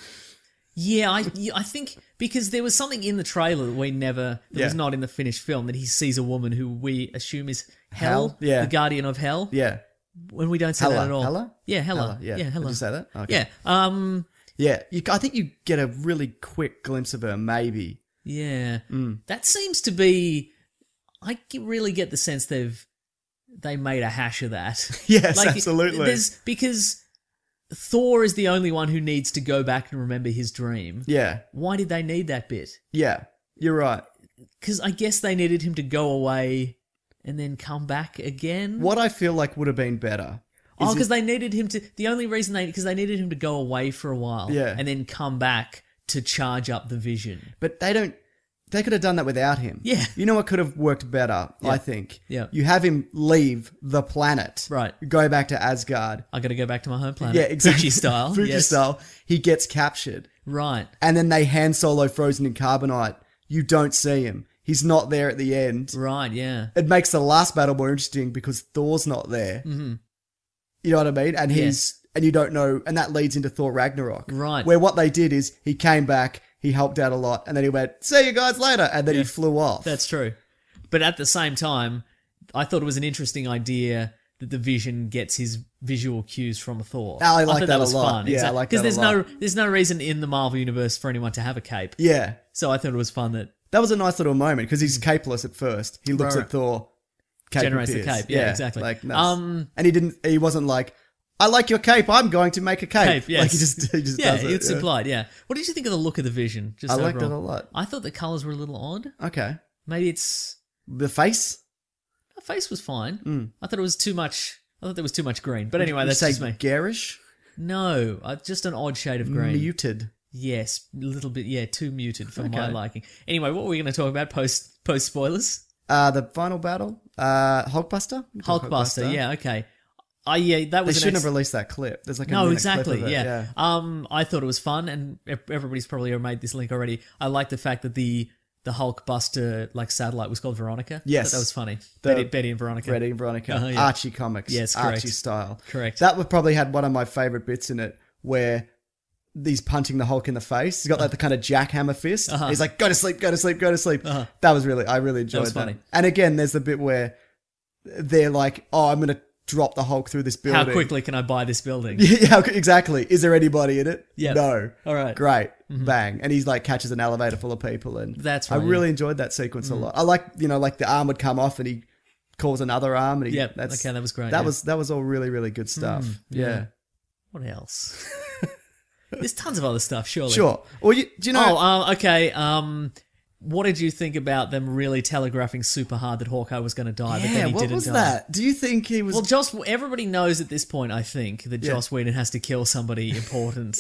Yeah, I think because there was something in the trailer that was not in the finished film, that he sees a woman who we assume is Hel, yeah. the guardian of Hell. Yeah. When we don't say that at all. Hela? Yeah, Hela. Yeah. Hela. Did you say that? Okay. Yeah. Yeah, I think you get a really quick glimpse of her, maybe. Yeah. That seems to be... I really get the sense they made a hash of that. Yes, absolutely. Because Thor is the only one who needs to go back and remember his dream. Yeah. Why did they need that bit? Yeah, you're right. Because I guess they needed him to go away and then come back again. What I feel like would have been better... because they needed him to... The only reason because they needed him to go away for a while. Yeah. And then come back to charge up the Vision. But they don't... They could have done that without him. Yeah. You know what could have worked better, I think? Yeah. You have him leave the planet. Right. Go back to Asgard. I got to go back to my home planet. Yeah, exactly. Fuji style. Fuji yes. style. He gets captured. Right. And then they Han Solo frozen in carbonite. You don't see him. He's not there at the end. Right, yeah. It makes the last battle more interesting because Thor's not there. Mm-hmm. You know what I mean? And and you don't know, and that leads into Thor Ragnarok. Right. Where what they did is he came back, he helped out a lot, and then he went, see you guys later, and then he flew off. That's true. But at the same time, I thought it was an interesting idea that the Vision gets his visual cues from Thor. Oh, I like that was a lot. fun. Yeah, exactly. I like that a lot. Because there's no reason in the Marvel Universe for anyone to have a cape. Yeah. So I thought it was fun that... That was a nice little moment, because he's capeless at first. He looks at Thor, cape generates appears. the cape. Yeah, exactly. Like, and he wasn't like, I like your cape, I'm going to make a cape. Yes. Like, he just yeah, does it. It's implied, yeah. What did you think of the look of the Vision? Just I liked it overall? a lot. I thought the colours were a little odd. Okay. Maybe it's... The face? The face was fine. I thought it was too much... I thought there was too much green. But anyway, that's just me. Garish? No, just an odd shade of green. Muted. Yes, a little bit, too muted for my liking. Anyway, what were we going to talk about post spoilers? The final battle? Hulkbuster? Hulkbuster, yeah, okay. That was they shouldn't have released that clip. There's like a exactly, clip of it. yeah. I thought it was fun, and everybody's probably made this link already. I like the fact that the Hulkbuster satellite was called Veronica. Yes, that was funny. Betty and Veronica. Betty and Veronica. Yeah. Archie comics. Yes, correct. Archie style. Correct. That would probably had one of my favorite bits in it, where he's punching the Hulk in the face. He's got the kind of jackhammer fist. He's like, go to sleep, go to sleep, go to sleep. That was I really enjoyed that. Funny. And again, there's the bit where they're like, oh, I'm going to drop the Hulk through this building. How quickly can I buy this building? Yeah, exactly. Is there anybody in it? Yep. No. All right. Great. Mm-hmm. Bang. And he's catches an elevator full of people. And that's right. I really enjoyed that sequence a lot. I like, the arm would come off and he calls another arm. And that was great. That was all really, really good stuff. Yeah. What else? There's tons of other stuff, surely. Sure. Well, do you know... okay. What did you think about them really telegraphing super hard that Hawkeye was going to die, but then he didn't die? What was that? Do you think he was... Well, everybody knows at this point, I think, that Joss Whedon has to kill somebody important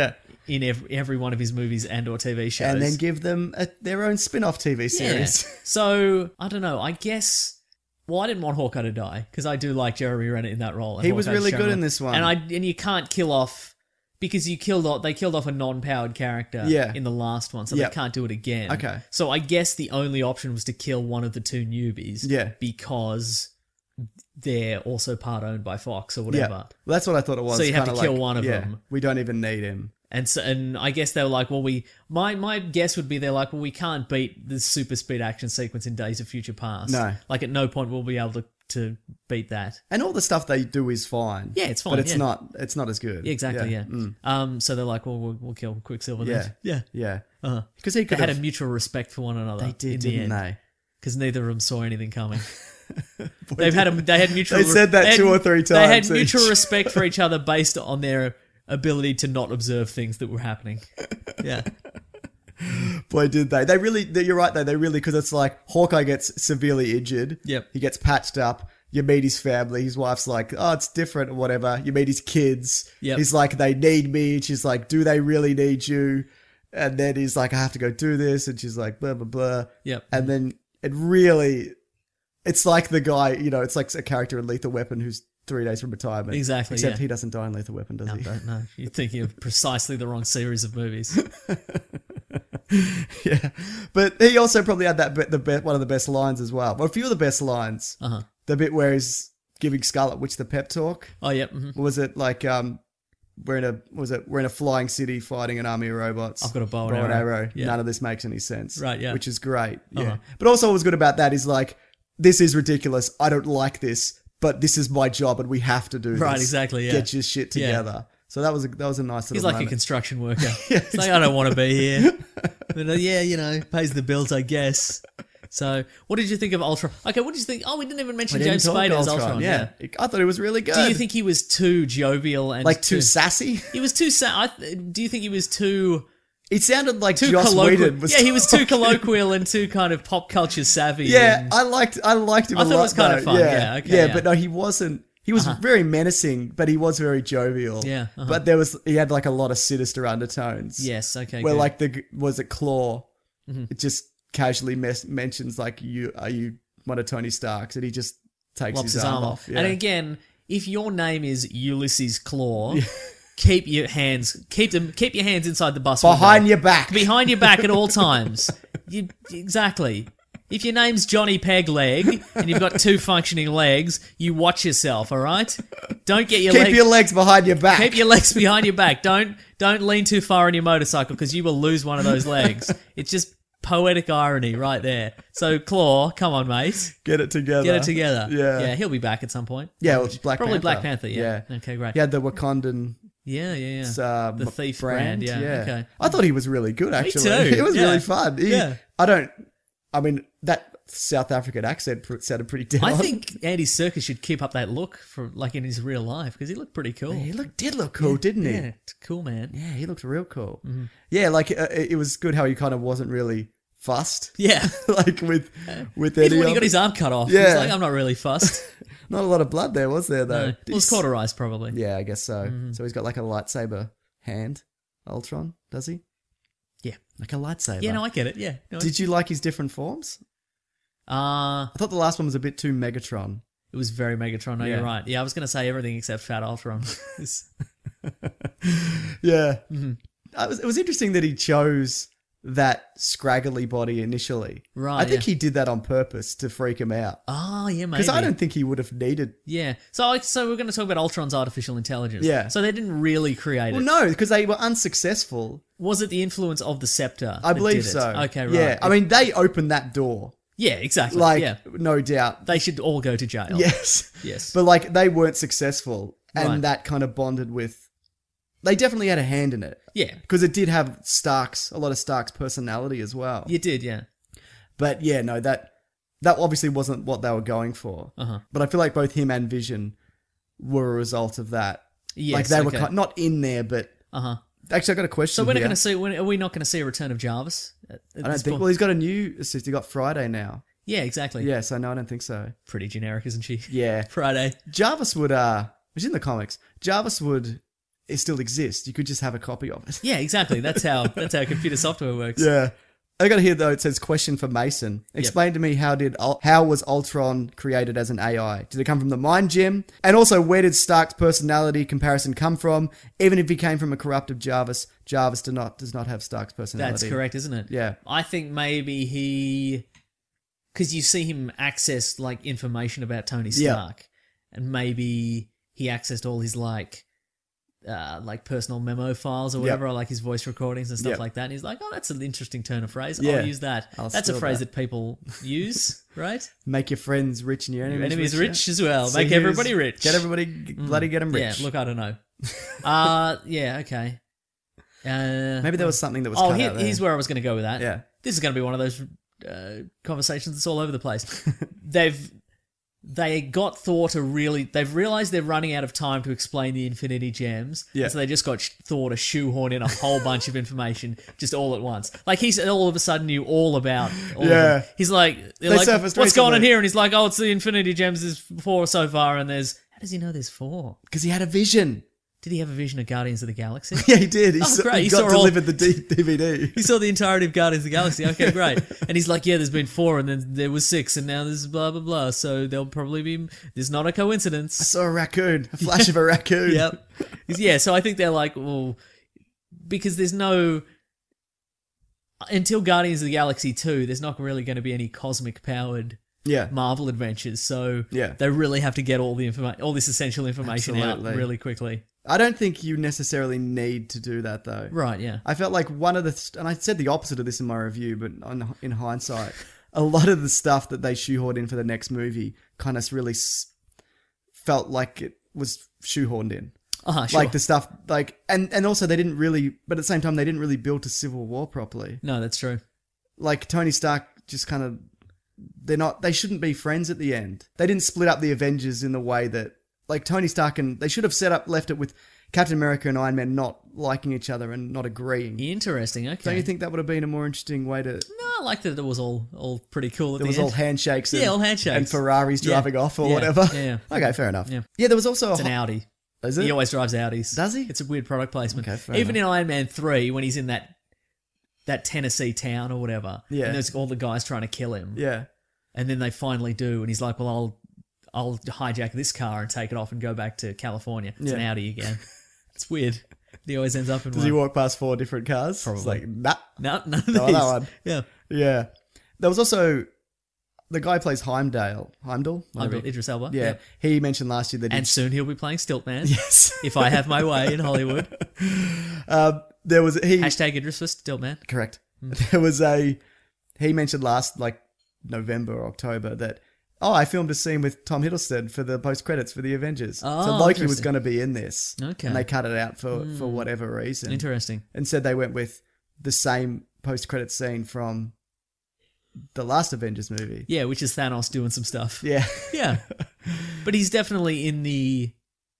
in every one of his movies and or TV shows. And then give them their own spin-off TV series. Yeah. So, I don't know, I guess... Well, I didn't want Hawkeye to die, because I do like Jeremy Renner in that role. He was really good in this one. And you can't kill off... Because they killed off a non-powered character in the last one, so they can't do it again. Okay. So I guess the only option was to kill one of the two newbies. Yeah. Because they're also part owned by Fox or Yeah. whatever. Well, that's what I thought it was. So you have to kinda kill one of them. We don't even need him. And I guess they were like, well, my guess would be they're like, well, we can't beat the super speed action sequence in Days of Future Past. No. Like, at no point will we be able to beat that. And all the stuff they do is fine. Yeah, it's fine, But it's yeah. not as good. Yeah, exactly, yeah. Mm. So they're like, well, we'll kill Quicksilver Yeah. then. Yeah. Yeah. Uh-huh. Because he They could had a have... mutual respect for one another. They did, in the didn't end, they? Because neither of them saw anything coming. Boy, They had mutual. They said that they had- 2 or 3 They had times mutual each. respect for each other based on their ability to not observe things that were happening. Yeah. Boy, did they. You're right, though. They really... Because it's like Hawkeye gets severely injured. Yep. He gets patched up. You meet his family. His wife's like, oh, it's different or whatever. You meet his kids. Yep. He's like, they need me. And she's like, do they really need you? And then he's like, I have to go do this. And she's like, blah, blah, blah. Yep. And then it really... It's like the guy, it's like a character in Lethal Weapon who's 3 days from retirement. Exactly, Except yeah. he doesn't die in Lethal Weapon, does No, he? don't know. You're thinking of precisely the wrong series of movies. Yeah. But he also probably had one of the best lines as well. Well, a few of the best lines. Uh-huh. The bit where he's giving Scarlet Witch the pep talk. Oh, yep. Mm-hmm. Or was it like we're in a flying city fighting an army of robots. I've got a bow and arrow. Yeah. None of this makes any sense. Right, yeah. Which is great. Yeah. Uh-huh. But also what was good about that is like, this is ridiculous. I don't like this, but this is my job and we have to do this. Right, exactly, yeah. Get your shit together. So that was a nice little He's like moment. a construction worker. It's like, I don't want to be here. But yeah, pays the bills, I guess. So, what did you think of Ultron? Okay, what did you think? Oh, we didn't even mention We didn't James talk Spader as Ultron, Ultron. yeah. I thought it was really good. Do you think he was too jovial and like too sassy? He was too do you think he was too It sounded like too Joss colloquial? Whedon was. Yeah, he was too colloquial and too kind of pop culture savvy. Yeah, and- I liked him I a lot. thought it was kind of though. fun, Yeah, yeah, okay, yeah. but no, he wasn't. He was very menacing, but he was very jovial. Yeah, but he had like a lot of sinister undertones. Yes, okay. Where good. like was it Claw? It just casually mentions like are you one of Tony Stark's, and he just takes Lops his arm off. Yeah. And again, if your name is Ulysses Claw, keep your hands inside the bus behind window. your back. Behind your back at all times. Exactly. If your name's Johnny Peg Leg and you've got 2 functioning legs, you watch yourself, all right? Don't get your Keep your legs behind your back. Keep your legs behind your back. Don't lean too far on your motorcycle because you will lose one of those legs. It's just poetic irony right there. So Claw, come on, mate. Get it together. Get it together. Yeah. He'll be back at some point. Yeah, well, it's Probably Panther. Black Panther, yeah. Okay, great. He had the Wakandan Yeah. the Thief brand, yeah. Okay. I thought he was really good, actually. too, It was yeah. really fun. Yeah. That South African accent sounded pretty dead I on. think Andy Serkis should keep up that look for like in his real life because he looked pretty cool. He did look cool, didn't he? Yeah, cool man. Yeah, he looked real cool. Mm-hmm. Yeah, like it was good how he kind of wasn't really fussed. Yeah. like with Even any when he of got it. his arm cut off, Yeah. he's like, I'm not really fussed. Not a lot of blood there, was there, though? No. Well, it was cauterized probably. Yeah, I guess so. Mm-hmm. So he's got like a lightsaber hand, Ultron, does he? Yeah. Like a lightsaber. Yeah, no, I get it. Yeah. No, Did you like his different forms? I thought the last one was a bit too Megatron. it was very Megatron. No, Yeah. you're right. Yeah, I was going to say everything except Fat Ultron. Yeah. Mm-hmm. It was interesting that he chose that scraggly body initially. Right, I think yeah. he did that on purpose to freak him out. Oh, yeah, maybe. Because I don't think he would have needed... Yeah. So we're going to talk about Ultron's artificial intelligence. Yeah. So they didn't really create Well, it. no, because they were unsuccessful. Was it the influence of the Scepter? I that believe did it? so. Okay, right. Yeah. I mean, they opened that door. Yeah, exactly. Like, yeah. no doubt. They should all go to jail. Yes. Yes. But, like, they weren't successful. And Right. that kind of bonded with... They definitely had a hand in it. Yeah. Because it did have a lot of Stark's personality as well. You did, yeah. But yeah, no, that obviously wasn't what they were going for. Uh-huh. But I feel like both him and Vision were a result of that. Yes, like they okay. were not in there, but Uh-huh. actually, I got a question. So we're not here. going to see. Are we not going to see a return of Jarvis? I don't think. Well, he's got a new assist. He got Friday now. Yeah, exactly. Yeah, so no, I don't think so. Pretty generic, isn't she? Yeah, Friday. Jarvis would. Which is in the comics. Jarvis would. It still exist. You could just have a copy of it. Yeah, exactly. That's how computer software works. Yeah. I got to hear though. It says question for Mason. Explain to me how was Ultron created as an AI? Did it come from the mind gem? And also, where did Stark's personality comparison come from? Even if he came from a corrupted Jarvis, Jarvis does not have Stark's personality. That's correct, isn't it? Yeah. I think maybe he because you see him access like information about Tony Stark, and maybe he accessed all his like personal memo files or whatever, or like his voice recordings and stuff like that. And he's like, oh, that's an interesting turn of phrase. I'll use that. That's a phrase that people use, right? Make your friends rich and your enemies rich as well. Make everybody rich. Get everybody, bloody get them rich. Yeah, look, I don't know. Yeah, okay. Maybe there was something that was cut out there. Here's where I was going to go with that. Yeah. This is going to be one of those conversations that's all over the place. They got Thor to they've realized they're running out of time to explain the Infinity Gems. Yeah. So they just got Thor to shoehorn in a whole bunch of information just all at once. Like he's all of a sudden knew all about all of them. He's like, they're like, what's going on here? And he's like, oh, it's the Infinity Gems. There's 4 so far, and how does he know there's 4? Because he had a vision. Did he have a vision of Guardians of the Galaxy? Yeah, he did. He got delivered the DVD. He saw the entirety of Guardians of the Galaxy. Okay, great. And he's like, yeah, there's been 4, and then there was 6, and now there's blah, blah, blah. So there'll probably be... There's not a coincidence. I saw a raccoon. A flash of a raccoon. Yep. Yeah, so I think they're like, well... Because there's no... Until Guardians of the Galaxy 2, there's not really going to be any cosmic-powered... Marvel adventures, so they really have to get all this essential information out really quickly. I don't think you necessarily need to do that, though. Right, yeah. I felt like and I said the opposite of this in my review, but in hindsight, a lot of the stuff that they shoehorned in for the next movie kind of really felt like it was shoehorned in. Sure. Like the stuff, like, and also they didn't really, but at the same time, they didn't really build to Civil War properly. No, that's true. Like, Tony Stark just kind of, they shouldn't be friends at the end. They didn't split up the Avengers in the way that, like, Tony Stark they should have left it with Captain America and Iron Man not liking each other and not agreeing. Interesting, okay. Don't you think that would have been a more interesting way to... No, I like that it was all pretty cool at the end. There was all handshakes. All handshakes. And Ferraris driving off or whatever. Yeah. Okay, fair enough. Yeah, there was also It's an Audi. Is it? He always drives Audis. Does he? It's a weird product placement. Okay, fair Even enough. in Iron Man 3, when he's in that Tennessee town or whatever, and there's all the guys trying to kill him. Yeah. And then they finally do, and he's like, well, I'll hijack this car and take it off and go back to California. It's an Audi again. It's weird. He always ends up in Does he walk past 4 different cars? Probably. It's like, nah. No, none of these. that one. Yeah. Yeah. There was also... The guy who plays Heimdall. Idris Elba. Yeah. He mentioned last year that And soon he'll be playing Stiltman. Yes. If I have my way in Hollywood. There was... Hashtag Idris for Stiltman. Correct. There was he mentioned last, like, November or October that, I filmed a scene with Tom Hiddleston for the post-credits for the Avengers. So Loki was going to be in this. Okay. And they cut it out for whatever reason. Interesting. And said they went with the same post-credits scene from the last Avengers movie. Yeah, which is Thanos doing some stuff. Yeah. Yeah. But he's definitely in the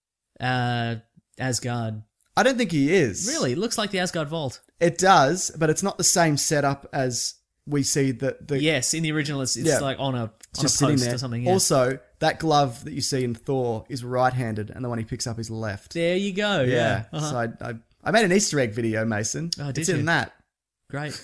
Asgard. I don't think he is. Really? It looks like the Asgard Vault. It does, but it's not the same setup as we see the Yes, in the original it's like on a just post sitting there. or something. Yeah. Also, that glove that you see in Thor is right-handed, and the one he picks up is left. There you go. Yeah. Uh-huh. So I made an Easter egg video, Mason. Oh, did it's you? in that. Great.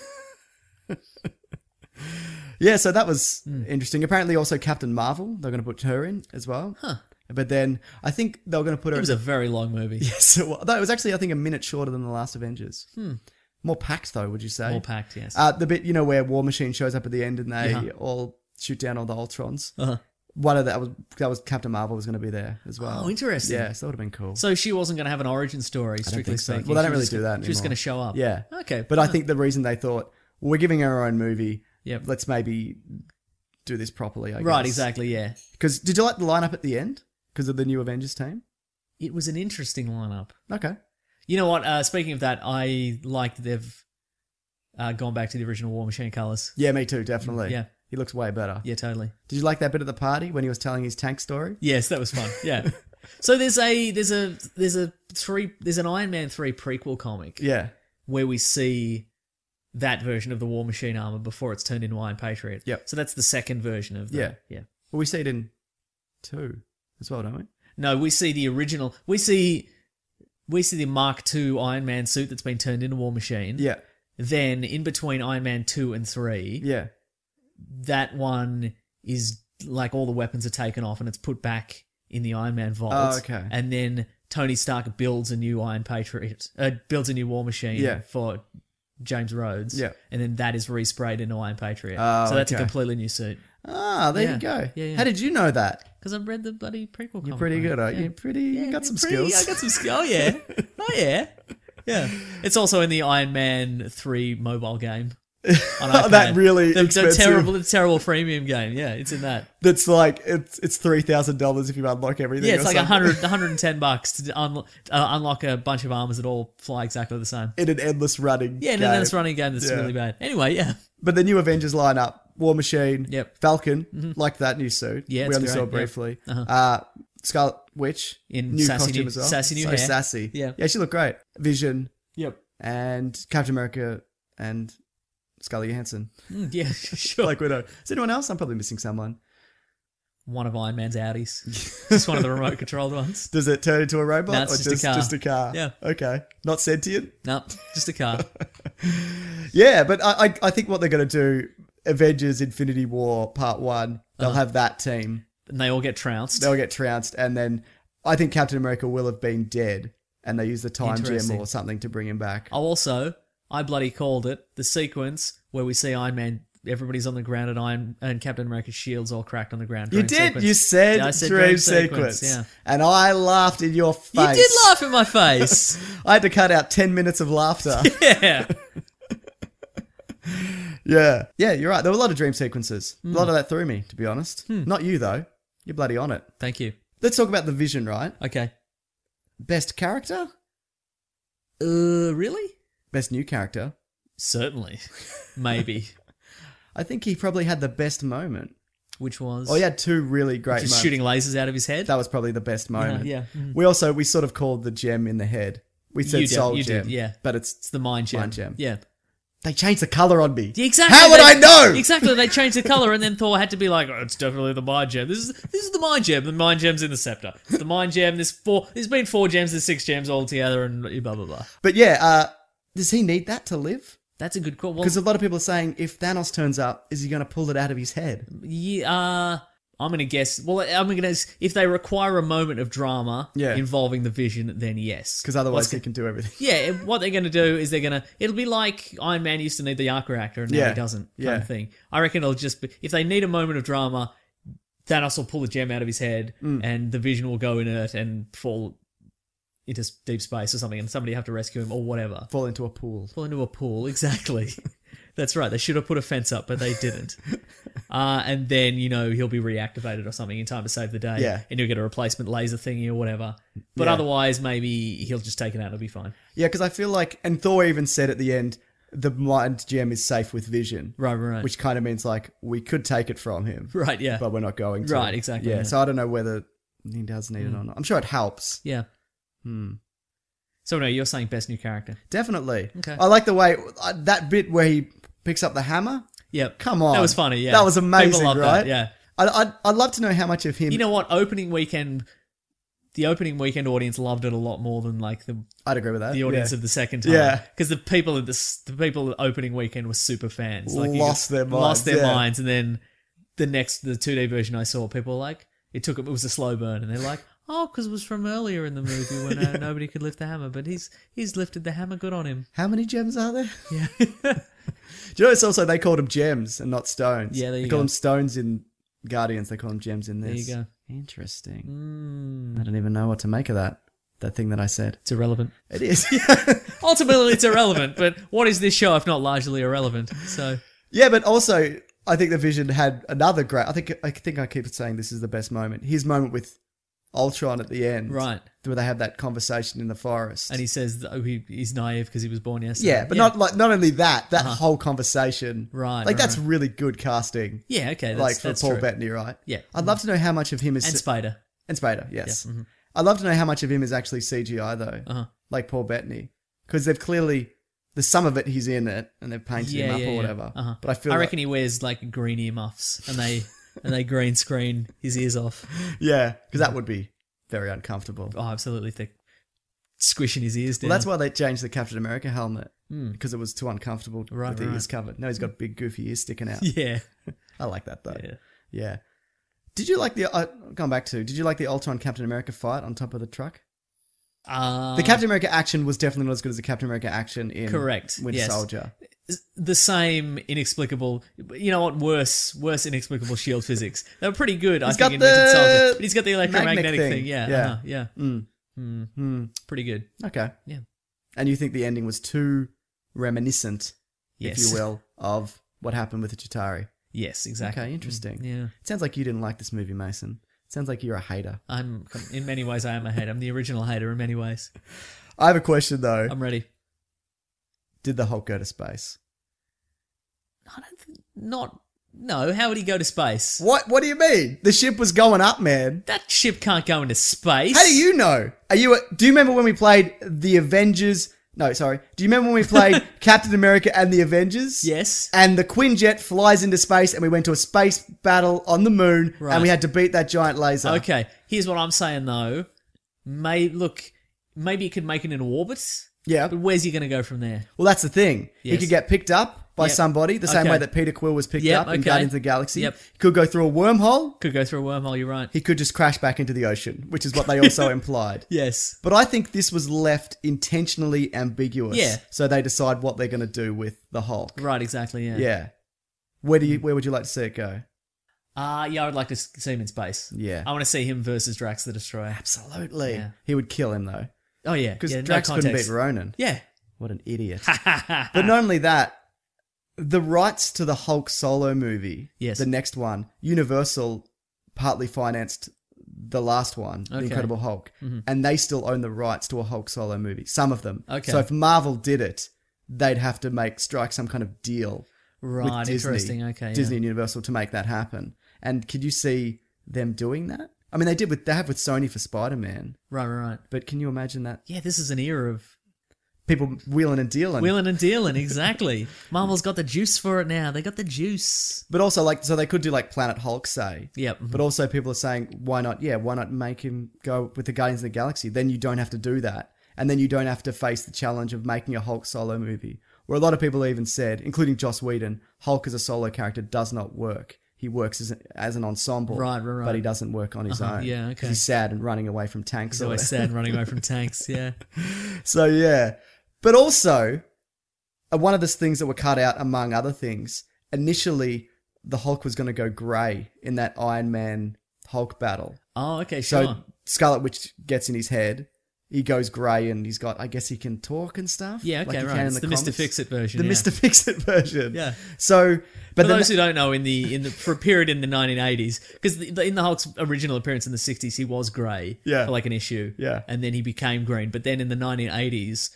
Yeah, so that was interesting. Apparently, also Captain Marvel, they're going to put her in as well. Huh. But then I think they were going to put her. It was a very long movie. Yes, it was actually, I think, a minute shorter than the last Avengers. More packed, though, would you say? More packed, yes. The bit, where War Machine shows up at the end and they all shoot down all the Ultrons. One of that was Captain Marvel was going to be there as well. Oh, interesting. Yeah, so that would have been cool. So she wasn't going to have an origin story, strictly speaking. Well, they don't really do that anymore. She was going to show up. Yeah. Okay. But I think the reason they thought, we're giving her own movie, let's maybe do this properly, I guess. Right, exactly, yeah. Because, did you like the lineup at the end? Because of the new Avengers team? It was an interesting lineup. Okay. You know what? Speaking of that, I like that they've gone back to the original War Machine colours. Yeah, me too, definitely. Yeah. He looks way better. Yeah, totally. Did you like that bit at the party when he was telling his tank story? Yes, that was fun. Yeah. So there's an Iron Man 3 prequel comic. Yeah. Where we see that version of the War Machine armor before it's turned into Iron Patriot. Yep. So that's the second version of the... Yeah. Well, we see it in 2 as well, don't we? No, we see the original... We see the Mark II Iron Man suit that's been turned into War Machine. Yeah. Then, in between Iron Man 2 and 3... That one is like all the weapons are taken off and it's put back in the Iron Man vault. Oh, okay. And then Tony Stark builds a new Iron Patriot, builds a new War Machine for James Rhodes. Yeah. And then that is resprayed into Iron Patriot. Oh, so that's a okay. completely new suit. Ah, there you go. Yeah. How did you know that? Because I've read the bloody prequel comic. You're pretty good, aren't you? You got some skills. I got some skill, yeah. Oh, yeah. Yeah. It's also in the Iron Man 3 mobile game. That really expensive. The terrible freemium game. Yeah, it's in that. That's like, it's $3,000 if you unlock everything. Yeah, it's like $110 to unlock a bunch of armors that all fly exactly the same. In an endless running game. an endless running game that's really bad. Anyway, yeah. But the new Avengers lineup, War Machine, Falcon, like that new suit. Yeah, we only saw it briefly. Scarlet Witch, in new sassy costume as well. Sassy new so hair. Sassy. Yeah, she looked great. Vision. Yep. And Captain America and Scarlett Johansson. Yeah, sure. Like Widow. Is anyone else? I'm probably missing someone. One of Iron Man's Audis. Just one of the remote controlled ones. Does it turn into a robot? No, it's or just a car. Just a car. Yeah. Okay. Not sentient? No, just a car. Yeah, but I think what they're going to do, Avengers Infinity War Part 1, they'll have that team. And they all get trounced. They'll get trounced. And then I think Captain America will have been dead. And they use the time gem or something to bring him back. Oh, also, I bloody called it. The sequence where we see Iron Man, everybody's on the ground and Captain America's shield's all cracked on the ground. You did. Sequence. You said, I said dream sequence. Yeah. And I laughed in your face. You did laugh in my face. I had to cut out 10 minutes of laughter. Yeah. Yeah, you're right. There were a lot of dream sequences. A lot of that threw me, to be honest. Not you, though. You're bloody on it. Thank you. Let's talk about the Vision, right? Okay. Best character? Really? Best new character? Certainly. Maybe. I think he probably had the best moment. Which was? Oh, he had two really great Just moments. shooting lasers out of his head? That was probably the best moment. Yeah. We sort of called the gem in the head. We said soul gem. Did, yeah. But it's the mind gem. Mind gem. Yeah. They changed the colour on me. Exactly. How would I know? Exactly. They changed the colour and then Thor had to be like, oh, it's definitely the mind gem. This is the mind gem. The mind gem's in the scepter. It's the mind gem. There's been 4 gems, there's 6 gems all together and blah, blah, blah. But yeah, does he need that to live? That's a good call. Because a lot of people are saying if Thanos turns up, is he going to pull it out of his head? Yeah, I'm going to guess. Well, I'm going to if they require a moment of drama involving the Vision, then yes. Because otherwise he can do everything. Yeah, what they're going to do is it'll be like Iron Man used to need the arc reactor and now he doesn't, kind of thing. I reckon it'll just be, if they need a moment of drama, Thanos will pull the gem out of his head and the Vision will go inert and fall into deep space or something and somebody have to rescue him or whatever. Fall into a pool, exactly. That's right. They should have put a fence up, but they didn't. And then, he'll be reactivated or something in time to save the day. Yeah. And you'll get a replacement laser thingy or whatever. But otherwise, maybe he'll just take it out and it'll be fine. Yeah, because I feel like, and Thor even said at the end, the mind gem is safe with Vision. Right. Which kind of means like, we could take it from him. Right, yeah. But we're not going to. Right, exactly. Yeah, so I don't know whether he does need it or not. I'm sure it helps. Yeah. So no, you're saying best new character. Definitely. Okay. I like the way, that bit where he picks up the hammer. Yep. Come on. That was funny, yeah. That was amazing, People love right? that, yeah. I'd love to know how much of him... You know what? The opening weekend audience loved it a lot more than I'd agree with that. The audience of the second time. Yeah. Because the people at opening weekend were super fans. Lost their minds. And then the 2D version I saw, people were like, it was a slow burn. And they're like, oh, because it was from earlier in the movie when nobody could lift the hammer. But he's lifted the hammer, good on him. How many gems are there? Yeah. Do you know it's also, they called them gems and not stones. Yeah, there you go. They call them stones in Guardians. They call them gems in this. There you go. Interesting. I don't even know what to make of that thing that I said. It's irrelevant. It is. Ultimately, it's irrelevant. But what is this show if not largely irrelevant? So yeah, but also I think the Vision had another great. I think I keep saying this is the best moment. His moment with Ultron at the end, right, where they have that conversation in the forest, and he says that he's naive because he was born yesterday. Yeah, but not only that whole conversation, right? That's really good casting. Yeah, okay, for Paul Bettany, right? Yeah, I'd love to know how much of him is Spader, yes. Yeah. Mm-hmm. I'd love to know how much of him is actually CGI though, like Paul Bettany, because they've clearly. There's some of it he's in it, and they've painted him up or whatever. But I reckon he wears green earmuffs, and they green screen his ears off. Yeah, because that would be very uncomfortable. Oh, absolutely thick, squishing his ears down. Well, that's why they changed the Captain America helmet because it was too uncomfortable with the ears covered. Now he's got big goofy ears sticking out. Yeah, I like that though. Yeah. Did you like did you like the Ultron Captain America fight on top of the truck? The Captain America action was definitely not as good as the Captain America action in Winter Soldier. the same inexplicable, you know what, worse inexplicable shield physics. They were pretty good, I think, in Winter Soldier. But he's got the electromagnetic thing. Yeah. Yeah. Pretty good. Okay. Yeah. And you think the ending was too reminiscent, Yes. if you will, of what happened with the Chitauri? Yes, exactly. Okay, interesting. Yeah. It sounds like you didn't like this movie, Mason. It sounds like you're a hater. In many ways, I am a hater. I'm the original hater in many ways. I have a question, though. I'm ready. Did the Hulk go to space? No, how would he go to space? What do you mean? The ship was going up, man. That ship can't go into space. How do you know? Do you remember when we played the Avengers? No, sorry. Do you remember when we played Captain America and the Avengers? Yes. And the Quinjet flies into space and we went to a space battle on the moon and we had to beat that giant laser. Okay, here's what I'm saying though. Maybe he could make it into orbit. Yeah. But where's he going to go from there? Well, that's the thing. He Yes. could get picked up by somebody, the same Okay. way that Peter Quill was picked Yep, up in okay. Guardians of the Galaxy. Yep. He could go through a wormhole. Could go through a wormhole, you're right. He could just crash back into the ocean, which is what they also implied. Yes. But I think this was left intentionally ambiguous. Yeah. So they decide what they're going to do with the Hulk. Right, exactly, yeah. Yeah. Where would you like to see it go? Yeah, I would like to see him in space. Yeah. I want to see him versus Drax the Destroyer. Absolutely. Yeah. He would kill him though. Oh, yeah. Because yeah, Drax no couldn't context. beat Ronan. Yeah. What an idiot. But not only that, the rights to the Hulk solo movie, Yes. the next one, Universal partly financed the last one, The Okay. Incredible Hulk, and they still own the rights to a Hulk solo movie. Some of them. Okay. So if Marvel did it, they'd have to strike some kind of deal Right, with Disney, interesting. Okay, Disney yeah. and Universal to make that happen. And could you see them doing that? I mean, they have with Sony for Spider-Man, Right. but can you imagine that? Yeah, this is an era of People wheeling and dealing. wheeling and dealing, exactly. Marvel's got the juice for it now. They got the juice. But also, so they could do Planet Hulk, say. Yep. But also people are saying, why not make him go with the Guardians of the Galaxy? Then you don't have to do that. And then you don't have to face the challenge of making a Hulk solo movie. Where a lot of people even said, including Joss Whedon, Hulk as a solo character does not work. He works as an ensemble. Right. But he doesn't work on his own. Yeah, okay. 'Cause he's sad and running away from tanks. He's always sad running away from tanks, yeah. So, yeah. But also, one of the things that were cut out, among other things, initially, the Hulk was going to go grey in that Iron Man Hulk battle. Oh, okay, sure. So Scarlet Witch gets in his head. He goes grey and he's got, I guess he can talk and stuff. Yeah, like okay, he right. can in It's the Mr. comics. Fix-It version, The yeah. Mr. Fix-It version. Yeah. So, For but then those who don't know, for a period in the 1980s, because in the Hulk's original appearance in the 60s, he was grey Yeah. for an issue. Yeah. And then he became green. But then in the 1980s,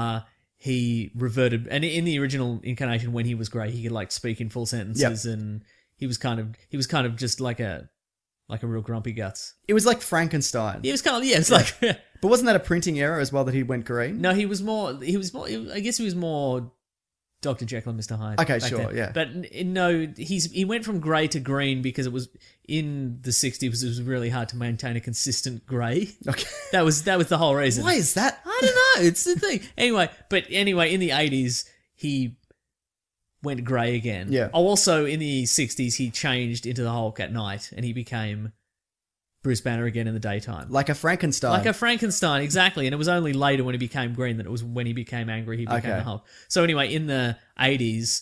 he reverted. And in the original incarnation, when he was grey, he could speak in full sentences, and he was kind of just like a real grumpy guts. it was like Frankenstein. He was kind of it's like. But wasn't that a printing error as well that he went green? No, he was more. I guess he was more Dr. Jekyll and Mr. Hyde. Okay, back sure, then. yeah. But no, he went from grey to green because it was in the 60s. It was really hard to maintain a consistent grey. Okay. That was the whole reason. Why is that? I don't know. It's the thing. Anyway, in the 80s, he went grey again. Yeah. Oh, also in the 60s, he changed into the Hulk at night, and he became Bruce Banner again in the daytime. Like a Frankenstein. Like a Frankenstein, exactly. And it was only later when he became green that it was when he became angry, he became Okay. the Hulk. So anyway, in the 80s,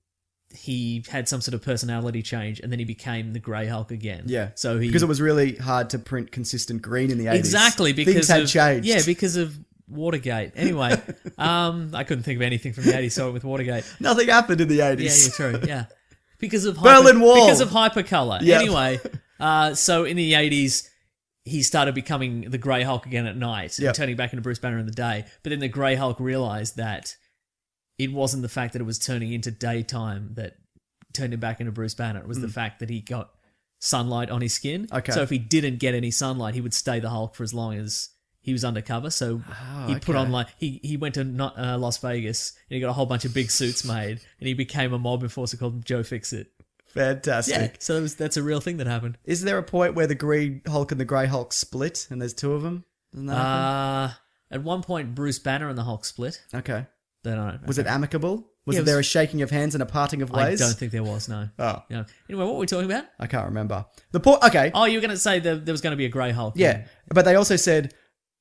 he had some sort of personality change, and then he became the Grey Hulk again. Yeah. So because it was really hard to print consistent green in the 80s. Exactly, because things had changed. Yeah, because of Watergate. Anyway, I couldn't think of anything from the 80s, so with Watergate. Nothing happened in the 80s. Yeah, true. Yeah, because of Berlin Wall. Because of hypercolor. Yep. Anyway, so in the 80s, he started becoming the Grey Hulk again at night, Yep. and turning back into Bruce Banner in the day. But then the Grey Hulk realized that it wasn't the fact that it was turning into daytime that turned him back into Bruce Banner. It was the fact that he got sunlight on his skin. Okay. So if he didn't get any sunlight, he would stay the Hulk for as long as he was undercover. So he put on he went to Las Vegas and he got a whole bunch of big suits made, and he became a mob enforcer called Joe Fix-It. Fantastic. Yeah, so that's a real thing that happened. Is there a point where the Green Hulk and the Grey Hulk split and there's two of them? Doesn't that happen? At one point, Bruce Banner and the Hulk split. Okay. Then I Was it amicable? Was Yeah, it there a was- shaking of hands and a parting of I ways? don't think there was, no. Oh. No. Anyway, what were we talking about? I can't remember. The point. Okay. Oh, you were going to say there was going to be a Grey Hulk. Yeah. But they also said,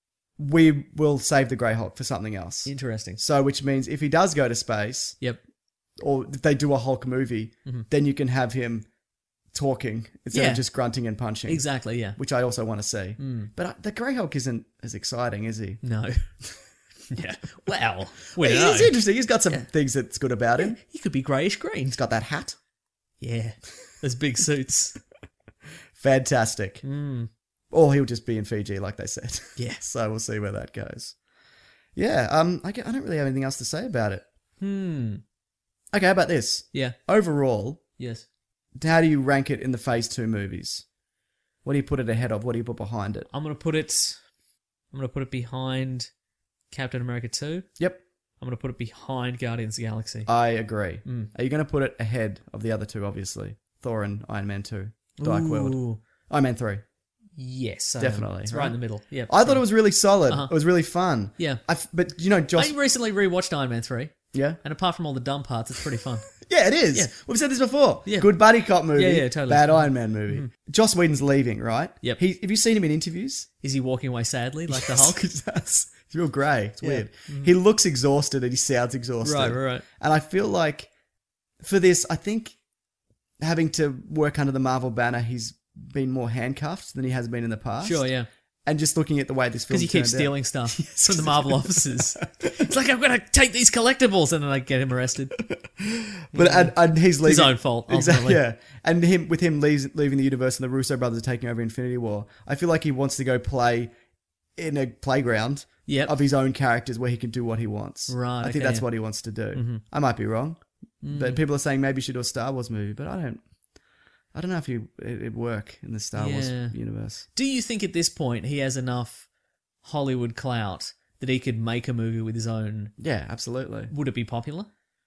we will save the Grey Hulk for something else. Interesting. So, which means if he does go to space, Yep. or if they do a Hulk movie, then you can have him talking instead of just grunting and punching. Exactly, yeah. Which I also want to see. But the Grey Hulk isn't as exciting, is he? No. Yeah. Well, he's interesting. He's got some things that's good about him. He could be greyish green. He's got that hat. Yeah. Those big suits. Fantastic. Or he'll just be in Fiji, like they said. Yeah. So we'll see where that goes. Yeah, I don't really have anything else to say about it. Okay, how about this? Yeah. Overall, Yes. how do you rank it in the Phase 2 movies? What do you put it ahead of? What do you put behind it? I'm gonna put it behind Captain America 2. Yep. I'm gonna put it behind Guardians of the Galaxy. I agree. Are you going to put it ahead of the other two, obviously? Thor and Iron Man 2. Dark World. Iron Man 3. Yes. Definitely. It's right in the middle. Yeah. I thought it was really solid. It was really fun. Yeah. But, you know, Joss... I recently rewatched Iron Man 3. Yeah? And apart from all the dumb parts, it's pretty fun. Yeah, it is. Yeah. We've said this before. Yeah. Good buddy cop movie. Yeah, totally. Bad Iron Man movie. Joss Whedon's leaving, right? Yep. Have you seen him in interviews? Is he walking away sadly like the Hulk? He does. He's real grey. It's weird. He looks exhausted and he sounds exhausted. Right. And I feel like for this, I think having to work under the Marvel banner, he's been more handcuffed than he has been in the past. Sure, yeah. And just looking at the way this film Because he keeps turned stealing stuff from the Marvel offices. It's like, I'm going to take these collectibles, and then I get him arrested. But and he's leaving. His own fault, Exactly, ultimately. yeah. And him leaving the universe and the Russo brothers are taking over Infinity War, I feel like he wants to go play in a playground of his own characters where he can do what he wants. Right, I think that's what he wants to do. I might be wrong. But people are saying maybe he should do a Star Wars movie, but I don't know if it'd work in the Star Wars universe. Do you think at this point he has enough Hollywood clout that he could make a movie with his own? Yeah, absolutely. Would it be popular?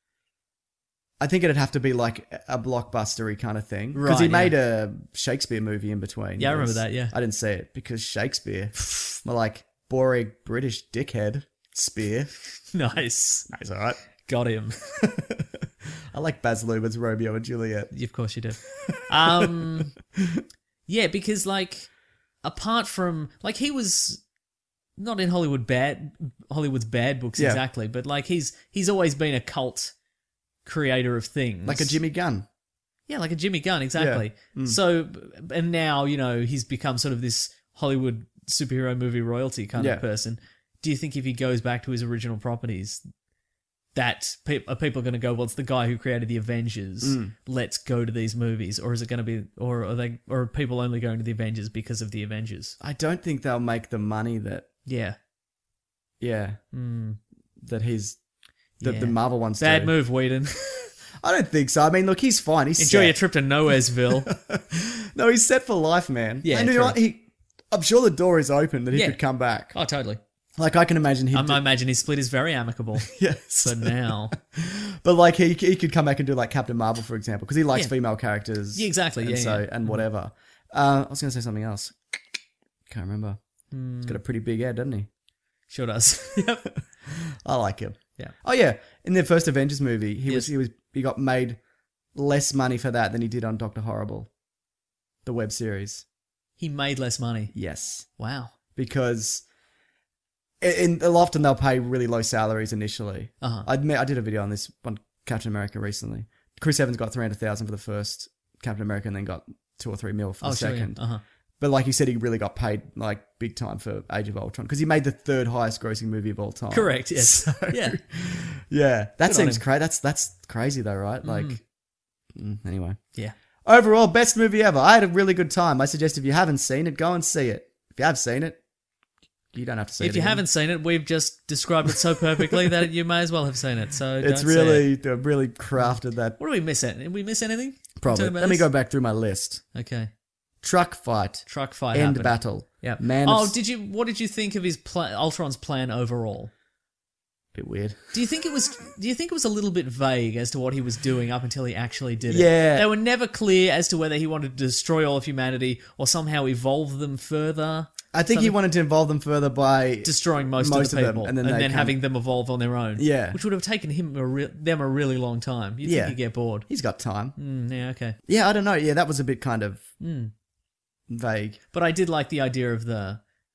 I think it'd have to be like a blockbustery kind of thing. Because he made a Shakespeare movie in between. Yeah, I remember that, yeah. I didn't see it because Shakespeare, more like boring British dickhead spear. Nice. Nice, all right. Got him. I like Baz Luhrmann's Romeo and Juliet. Of course you do. Yeah, because like, apart from like, he was not in Hollywood's bad books exactly, but like he's always been a cult creator of things, like a Jimmy Gunn. Yeah, like a Jimmy Gunn, exactly. Yeah. So, and now he's become sort of this Hollywood superhero movie royalty kind of person. Do you think if he goes back to his original properties, that are people going to go, well, it's the guy who created the Avengers, let's go to these movies? Or is it going to be, or are people only going to the Avengers because of the Avengers? I don't think they'll make the money that... Yeah. That the Marvel ones do. Bad move, Whedon. I don't think so. I mean, look, he's fine. He's Enjoy set. your trip to Nowheresville. No, he's set for life, man. Yeah, and you know what? I'm sure the door is open that he could come back. Oh, totally. Like, I can imagine I imagine his split is very amicable. Yes. For now. But, like, he could come back and do, like, Captain Marvel, for example, because he likes female characters. Yeah, exactly. And whatever. I was going to say something else. Can't remember. He's got a pretty big head, doesn't he? Sure does. Yep. I like him. Yeah. Oh, yeah. In the first Avengers movie, he got made less money for that than he did on Dr. Horrible, the web series. He made less money? Yes. Wow. Because... often they'll pay really low salaries initially. I did a video on this on Captain America recently. Chris Evans got $300,000 for the first Captain America and then got $2 or $3 million for the second. Yeah. But like you said, he really got paid like big time for Age of Ultron because he made the third highest grossing movie of all time. Correct. Yes. So, yeah. Yeah. That seems crazy. That's crazy though, right? Like, anyway. Yeah. Overall, best movie ever. I had a really good time. I suggest if you haven't seen it, go and see it. If you have seen it, you don't have to see it. If you haven't seen it, we've just described it so perfectly that you may as well have seen it. So it's really crafted that. What do we miss? Did we miss anything? Probably. Let me go back through my list. Okay. Truck fight. End happened. Battle. Yeah. Man. What did you think of his Ultron's plan overall? Bit weird. Do you think it was a little bit vague as to what he was doing up until he actually did it? Yeah. They were never clear as to whether he wanted to destroy all of humanity or somehow evolve them further. I think he wanted to involve them further by destroying most of the people them, and then having them evolve on their own. Yeah. Which would have taken them a really long time. You'd think he'd get bored. He's got time. Yeah, okay. Yeah, I don't know. Yeah, that was a bit kind of vague. But I did like the idea of the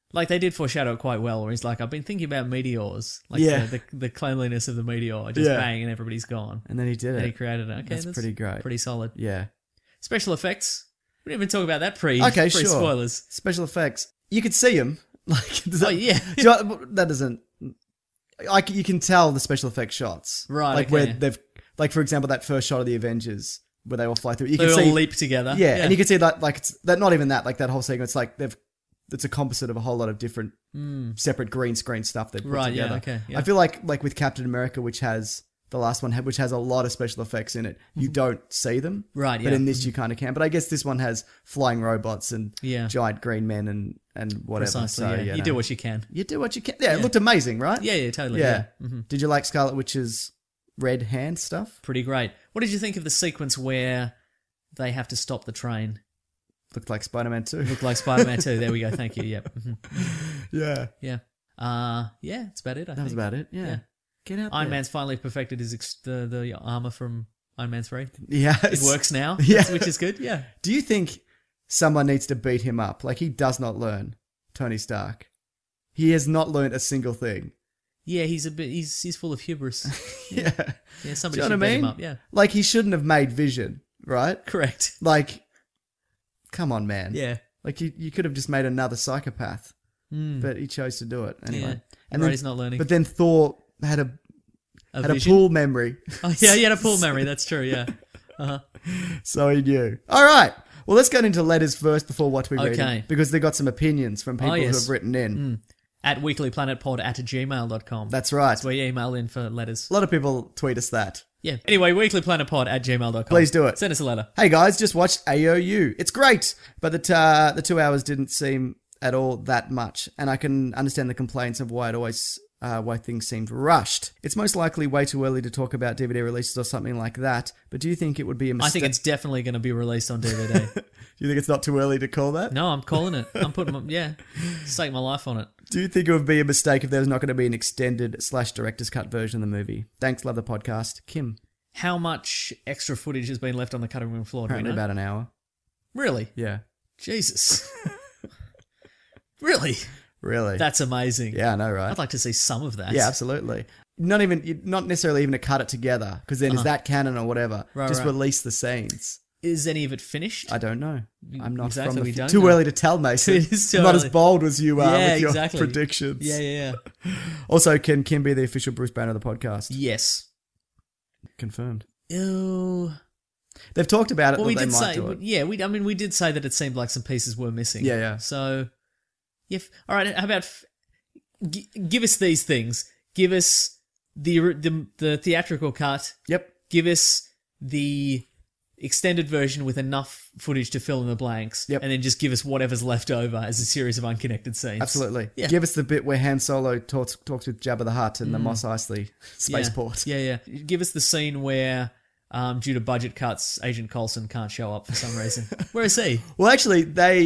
Like, they did foreshadow it quite well, where he's like, I've been thinking about meteors. Like, the cleanliness of the meteor. Just bang, and everybody's gone. And then he did it. And he created it. Okay, that's pretty great. Pretty solid. Yeah. Special effects. We didn't even talk about that sure. spoilers. Special effects. You could see them. Like, yeah. That doesn't... you can tell the special effects shots. Right, Like, okay. where they've... Like, for example, that first shot of the Avengers, where they all fly through. You They can all see... leap together. Yeah, and you can see that, like, it's... That, not even that, like, that whole sequence, like, it's a composite of a whole lot of different separate green screen stuff they've put together. Yeah, okay. Yeah. I feel like with Captain America, which has the last one, which has a lot of special effects in it, you don't see them. Right, But in this, you kind of can. But I guess this one has flying robots and giant green men and whatever. Precisely, so, yeah. You do what you can. You do what you can. Yeah, it looked amazing, right? Yeah, totally. Yeah. Yeah. Did you like Scarlet Witch's red hand stuff? Pretty great. What did you think of the sequence where they have to stop the train? Looked like Spider-Man 2. Looked like Spider-Man 2. There we go. Thank you. Yep. Yeah. Yeah. Yeah, that's about it, I think. That was about it. Yeah. Get out Iron there. Man's finally perfected his the armor from Iron Man 3. Yeah. It works now, Yeah. which is good. Yeah. Do you think someone needs to beat him up? Like, he does not learn, Tony Stark. He has not learned a single thing. Yeah, he's full of hubris. Yeah. Yeah, somebody Do you should know what I beat him mean? up. Yeah. Like, he shouldn't have made Vision, right? Correct. Like, come on, man. Yeah. Like, you could have just made another psychopath. But he chose to do it anyway. Yeah. And Right, then he's not learning. But then Thor had a vision? pool memory. Oh, yeah, he had a pool memory. That's true, yeah. So he knew. All right. Well, let's get into letters first before what we read. Okay. Because they got some opinions from people who yes. have written in. At weeklyplanetpod@gmail.com. That's right. That's where you email in for letters. A lot of people tweet us that. Yeah. Anyway, weeklyplanetpod@gmail.com. Please do it. Send us a letter. Hey guys, just watched AOU. It's great, but the 2 hours didn't seem at all that much, and I can understand the complaints of why things seemed rushed. It's most likely way too early to talk about DVD releases or something like that, but do you think it would be a mistake? I think it's definitely going to be released on DVD. Do you think it's not too early to call that? No, I'm calling it. I'm putting stake my life on it. Do you think it would be a mistake if there's not going to be an extended/director's cut version of the movie? Thanks, love the podcast. Kim. How much extra footage has been left on the cutting room floor? Apparently about an hour. Really? Yeah. Jesus. Really? Really? That's amazing. Yeah, I know, right? I'd like to see some of that. Yeah, absolutely. Not necessarily even to cut it together, because then is that canon or whatever? Right, Just right. release the scenes. Is any of it finished? I don't know. I'm not Exactly, from we don't too know. early to tell, Mason. It is too I'm not early. as bold as you are Yeah, with your exactly. predictions. Yeah. Also, can Kim be the official Bruce Banner of the podcast? Yes. Confirmed. Ew. They've talked about it. Well, that we they did might say, do it. yeah. We did say that it seemed like some pieces were missing. Yeah. So, all right. How about give us these things? Give us the theatrical cut. Yep. Give us the extended version with enough footage to fill in the blanks. Yep. And then just give us whatever's left over as a series of unconnected scenes. Absolutely. Yeah. Give us the bit where Han Solo talks with Jabba the Hutt in the Mos Eisley spaceport. Yeah. Give us the scene where, due to budget cuts, Agent Coulson can't show up for some reason. Where is he? Well, actually,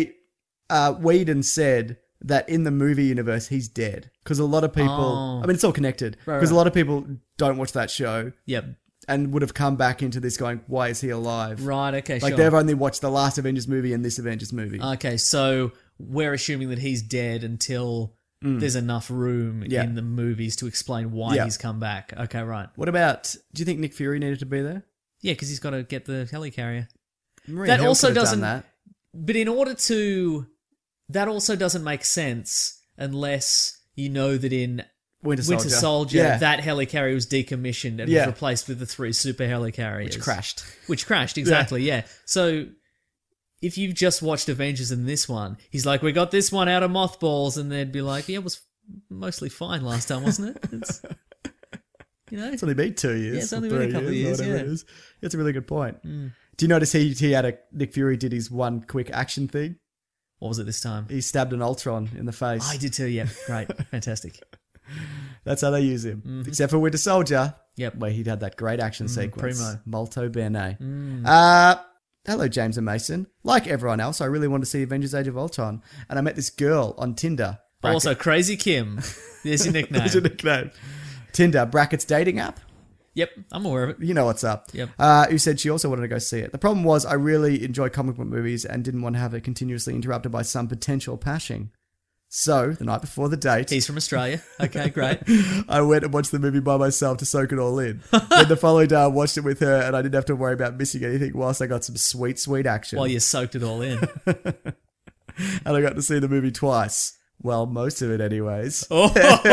Whedon said that in the movie universe, he's dead. Because a lot of people... I mean, it's all connected. Because a lot of people don't watch that show. Yep. And would have come back into this going, why is he alive? Right, okay, Like, sure. they've only watched the last Avengers movie and this Avengers movie. Okay, so we're assuming that he's dead until there's enough room Yeah. in the movies to explain why Yeah. he's come back. Okay, right. What about... Do you think Nick Fury needed to be there? Yeah, because he's got to get the helicarrier. Maria That Hill also could have doesn't... done that. But in order to... That also doesn't make sense unless you know that in Winter Winter Soldier. Soldier, Yeah. that helicarrier was decommissioned and Yeah. was replaced with the 3 super helicarriers. Which crashed. Which crashed, exactly, yeah. So, if you've just watched Avengers in this one, he's like, we got this one out of mothballs, and they'd be like, yeah, it was mostly fine last time, wasn't it? It's, you know? It's only been 2 years. Yeah, it's only or been a 3 couple of years, or whatever yeah. it is. That's a really good point. Do you notice Nick Fury did his one quick action thing? What was it this time? He stabbed an Ultron in the face. I did too, yeah. Great. Fantastic. That's how they use him. Except for Winter Soldier. Yep. Where he'd had that great action sequence. primo. Molto bene. Hello, James and Mason. Like everyone else, I really want to see Avengers Age of Ultron. And I met this girl on Tinder. Also, Crazy Kim. There's your nickname. There's your nickname. Tinder, brackets dating app. Yep, I'm aware of it. You know what's up. Yep. Who said she also wanted to go see it. The problem was I really enjoy comic book movies and didn't want to have it continuously interrupted by some potential pashing. So, the night before the date... He's from Australia. Okay, great. I went and watched the movie by myself to soak it all in. Then the following day I watched it with her and I didn't have to worry about missing anything whilst I got some sweet, sweet action. While you soaked it all in. And I got to see the movie twice. Well, most of it anyways. Oh.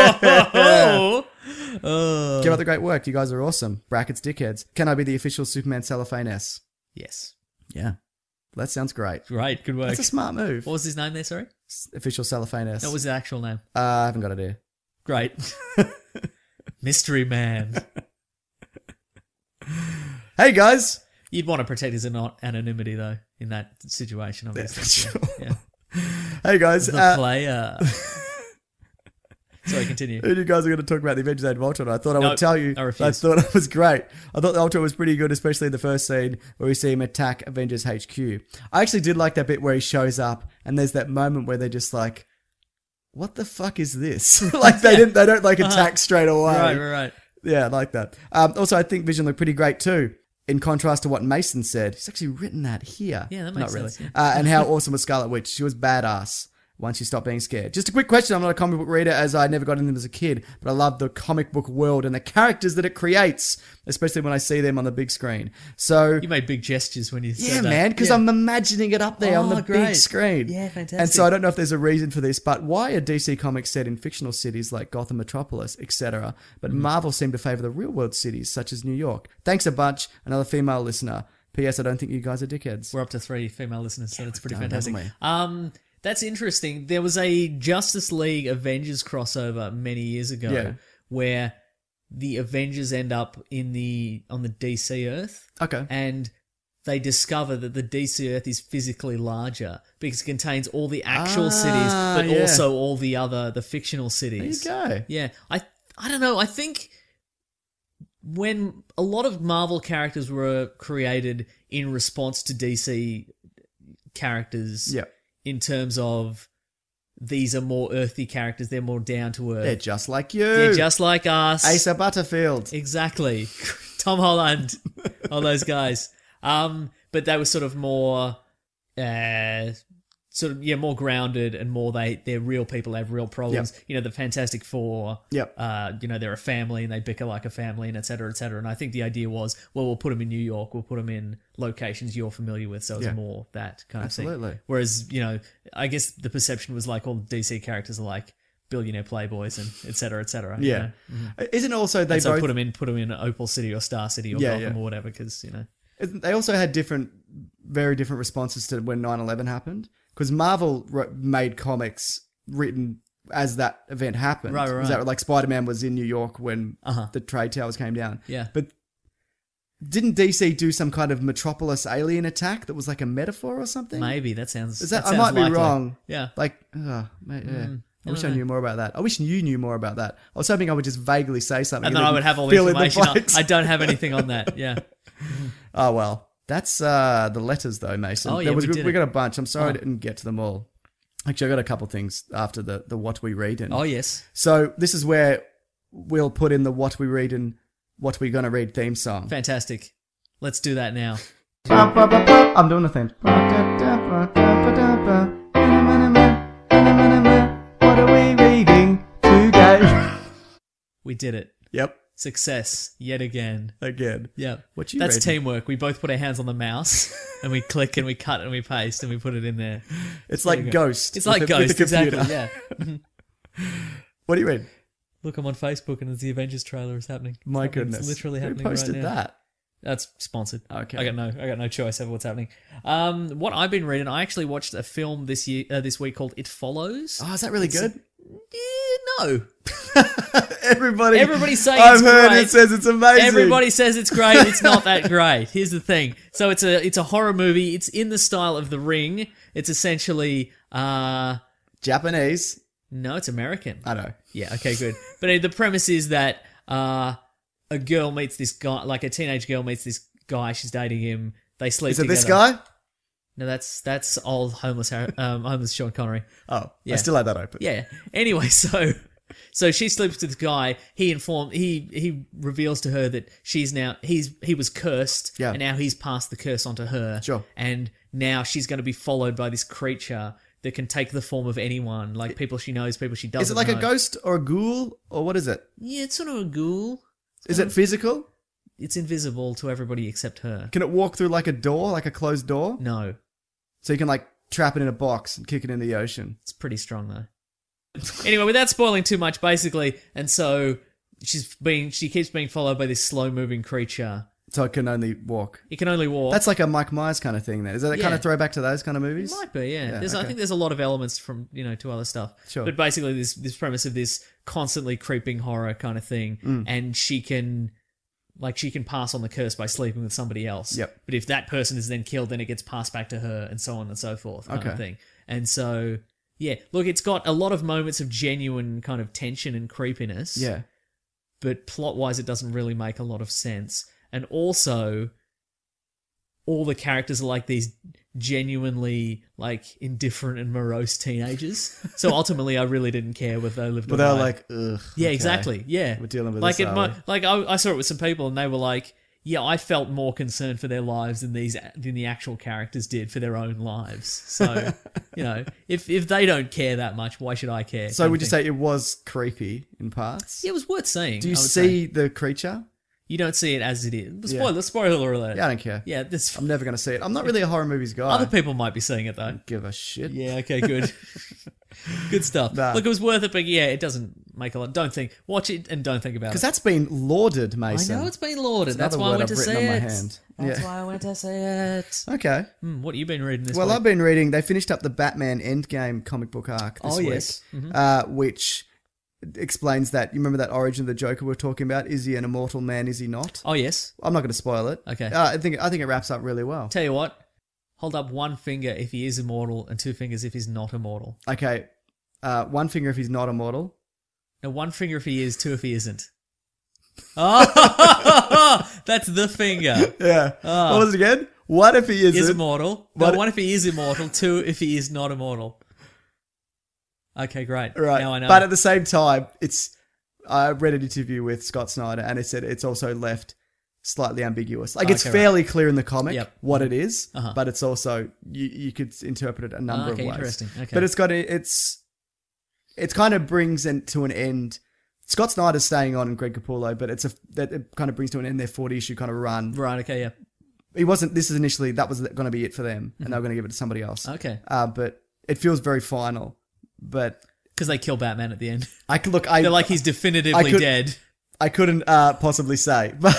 Keep up the great work. You guys are awesome. Brackets dickheads. Can I be the official Superman cellophane S? Yes. Yeah. That sounds great. Great, good work. That's a smart move. What was his name there, sorry? Official cellophane S. What was his actual name? I haven't got an idea. Great. Mystery Man. Hey, guys. You'd want to protect his anonymity, though, in that situation, obviously. Sure. Yeah. Hey, guys. The player. Sorry, continue. You guys are going to talk about the Avengers Age of Ultron. I thought I would tell you. I refuse. thought it was great. I thought the Ultron was pretty good, especially in the first scene where we see him attack Avengers HQ. I actually did like that bit where he shows up and there's that moment where they're just like, what the fuck is this? Like they don't like attack straight away. Right. Yeah, I like that. Also, I think Vision looked pretty great too. In contrast to what Mason said, he's actually written that here. Yeah, that makes sense. Not really. And how awesome was Scarlet Witch? She was badass once she stopped being scared. Just a quick question. I'm not a comic book reader as I never got into them as a kid, but I love the comic book world and the characters that it creates, especially when I see them on the big screen. So you made big gestures when you said that. Yeah, man, because I'm imagining it up there on the big screen. Yeah, fantastic. And so I don't know if there's a reason for this, but why are DC comics set in fictional cities like Gotham Metropolis, etc., but Marvel seem to favor the real world cities such as New York? Thanks a bunch. Another female listener. P.S. I don't think you guys are dickheads. We're up to 3 female listeners, so that's pretty fantastic. Haven't we? That's interesting. There was a Justice League Avengers crossover many years ago where the Avengers end up on the DC Earth. Okay. And they discover that the DC Earth is physically larger because it contains all the actual cities, but also all the fictional cities. There you go. Yeah. I don't know. I think when a lot of Marvel characters were created in response to DC characters... Yeah. In terms of these are more earthy characters, they're more down to earth. They're just like you. They're just like us. Asa Butterfield. Exactly. Tom Holland. All those guys. But they were sort of more more grounded and more they're real people, they have real problems. Yep. You know, the Fantastic Four. Yep. They're a family and they bicker like a family and et cetera, et cetera. And I think the idea was, well, we'll put them in New York, we'll put them in locations you're familiar with, so it's more that kind of thing. Whereas, I guess the perception was like all DC characters are like billionaire playboys and et cetera, et cetera. Yeah. Mm-hmm. Isn't also they both... put them in Opal City or Star City or Gotham or whatever, because, They also had very different responses to when 9/11 happened. Because Marvel made comics written as that event happened. Right. Was that, like Spider-Man was in New York when the trade towers came down. Yeah. But didn't DC do some kind of Metropolis alien attack that was like a metaphor or something? Maybe. That sounds... I might be wrong. Yeah. I wish I knew more about that. I wish you knew more about that. I was hoping I would just vaguely say something. And then I would have all the information. I don't have anything on that. Yeah. Oh, well. That's the letters, though, Mason. Oh, yeah, we got a bunch. I'm sorry I didn't get to them all. Actually, I got a couple things after the what we read in. Oh, yes. So this is where we'll put in the what we read and what we're going to read theme song. Fantastic. Let's do that now. I'm doing the theme. What are we reading today? We did it. Yep. Success yet again. Yeah. What you That's reading? Teamwork. We both put our hands on the mouse and we click and we cut and we paste and we put it in there. It's like Ghost. It's like Ghost, exactly. Yeah. What do you read? Look, I'm on Facebook and the Avengers trailer is happening. My goodness. It's literally happening Who posted right now. that? That's sponsored. Okay. I got no choice over what's happening. What I've been reading, I actually watched a film this week called It Follows. Oh, is that really good? No. Everybody saying I've it's heard great. it says it's amazing. Everybody says it's great. It's not that great. Here's the thing. So it's a horror movie. It's in the style of The Ring. It's essentially Japanese. No, it's American. I know. Yeah. Okay. Good. But the premise is that a girl meets this guy, like a teenage girl meets this guy. She's dating him. They sleep together. Is it this guy? No, that's old homeless Sean Connery. Oh, yeah. I still had that open. Yeah. Anyway, so she sleeps with this guy. He reveals to her that he was cursed, yeah. and now he's passed the curse onto her. Sure. And now she's going to be followed by this creature that can take the form of anyone, like people she knows, people she doesn't Is it like know. a ghost or a ghoul, or what is it? Yeah, it's sort of a ghoul. Is it physical? It's invisible to everybody except her. Can it walk through like a door, like a closed door? No. So you can like trap it in a box and kick it in the ocean. It's pretty strong though. Anyway, without spoiling too much, basically, and so she keeps being followed by this slow-moving creature. So it can only walk. It can only walk. That's like a Mike Myers kind of thing then. Is that a kind Yeah. of throwback to those kind of movies? It might be, yeah. Yeah, I think there's a lot of elements from, to other stuff. Sure. But basically this premise of this constantly creeping horror kind of thing, and she can pass on the curse by sleeping with somebody else. Yep. But if that person is then killed, then it gets passed back to her, and so on and so forth kind of thing. And so, yeah, look, it's got a lot of moments of genuine kind of tension and creepiness. Yeah. But plot-wise, it doesn't really make a lot of sense. And also, all the characters are like these genuinely like indifferent and morose teenagers. So ultimately, I really didn't care whether they lived But or they're died. like, ugh. Yeah, okay. exactly. Yeah, We're dealing with like this, it are we? like I saw it with some people, and they were like, "Yeah, I felt more concerned for their lives than the actual characters did for their own lives." So, if they don't care that much, why should I care? So would you say it was creepy in parts? Yeah, it was worth seeing. Do you I would see say. the creature? You don't see it as it is. Yeah. Spoiler alert. Yeah, I don't care. Yeah, this. I'm never going to see it. I'm not really a horror movies guy. Other people might be seeing it though. Give a shit. Yeah, okay, good. Good stuff. Nah. Look, it was worth it, but yeah, it doesn't make a lot. Watch it and don't think about Because it. that's been lauded, Mason. I know it's been lauded. It's That's another why I word went to I've see written on it. my hand. That's Yeah. why I went to see it. Okay. What have you been reading this Well, week? I've been reading, they finished up the Batman Endgame comic book arc this week. Yes. Mm-hmm. Which explains that, you remember that origin of the Joker we were talking about? Is he an immortal man? Is he not? Oh, yes. I'm not going to spoil it. Okay. I think it wraps up really well. Tell you what, hold up one finger if he is immortal and two fingers if he's not immortal. Okay. One finger if he's not immortal. Now, one finger if he is, two if he isn't. Oh, that's the finger. Yeah. Oh. What was it again? What if he isn't? Is immortal. What- No, one if he is immortal, two if he is not immortal. Okay, great. Right. Now I know. But at the same time, I read an interview with Scott Snyder and it said it's also left slightly ambiguous. Like it's Okay, fairly clear in the comic Yep. what it is, Uh-huh. but it's also, you could interpret it a number of Okay, ways. interesting. Okay. But it kind of brings to an end. Scott Snyder's staying on and Greg Capullo, but it kind of brings to an end their 40-issue kind of run. Right, okay, yeah. That was going to be it for them, and they were going to give it to somebody else. Okay. But it feels very final. But Because they kill Batman at the end. they're like he's definitively dead. I couldn't possibly say, but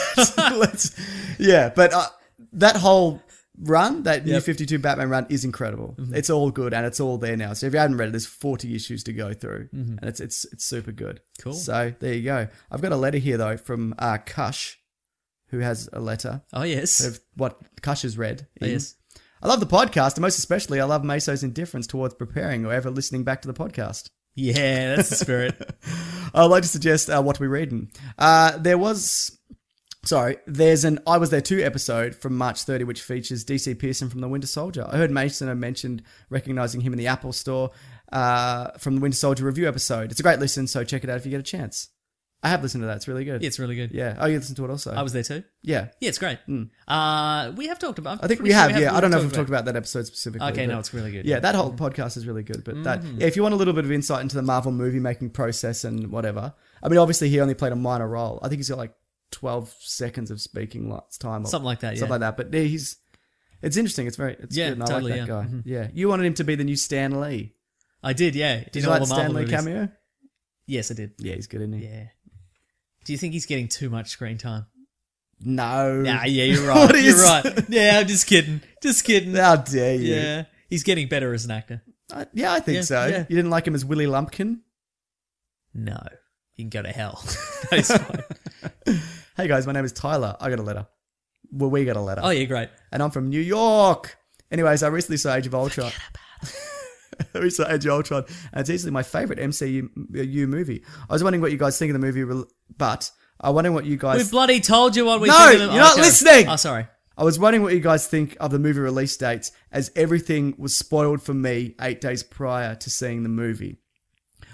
but that whole run, that New 52 Batman run, is incredible. Mm-hmm. It's all good and it's all there now. So if you haven't read it, there's 40 issues to go through, and it's super good. Cool. So there you go. I've got a letter here though from Kush, who has a letter Oh, yes. of what Kush has read. Oh, yes. I love the podcast, and most especially, I love Meso's indifference towards preparing or ever listening back to the podcast. Yeah, that's the spirit. I'd like to suggest what we're reading. There's an I Was There Too episode from March 30, which features DC Pearson from The Winter Soldier. I heard Mason had mentioned recognizing him in the Apple Store from the Winter Soldier review episode. It's a great listen, so check it out if you get a chance. I have listened to that. It's really good. Yeah, it's really good. Yeah. Oh, you listened to it also? I was there too. Yeah. Yeah, it's great. We have talked about. I think we have, yeah. I don't know if we've talked about that episode specifically. Okay, but no, it's really good. Yeah, that whole podcast is really good. But if you want a little bit of insight into the Marvel movie making process and whatever, I mean, obviously he only played a minor role. I think he's got like 12 seconds of speaking time. Something like that, yeah. Something like that. But it's interesting. It's good. And totally, I like that yeah. guy. Mm-hmm. Yeah. You wanted him to be the new Stan Lee. I did, yeah. Did you like the Stan Lee movies? cameo? Yes, I did. Yeah, he's good, isn't he? Yeah. Do you think he's getting too much screen time? No. Nah, yeah, you're right. What You're is- right. Yeah, I'm just kidding. Just kidding. How dare you? Yeah. He's getting better as an actor. I think Yeah, so. yeah. You didn't like him as Willie Lumpkin? No. You can go to hell. No, he's fine. Hey guys, my name is Tyler. I got a letter. Well, we got a letter. Oh, yeah, great. And I'm from New York. Anyways, I recently saw Age of Ultron. I recently saw Age of Ultron, and it's easily my favorite MCU movie. I was wondering what you guys think of the movie, but I'm wondering what you guys... We bloody told you what we No, think of them. you're not listening! Oh, sorry. I was wondering what you guys think of the movie release dates, as everything was spoiled for me 8 days prior to seeing the movie.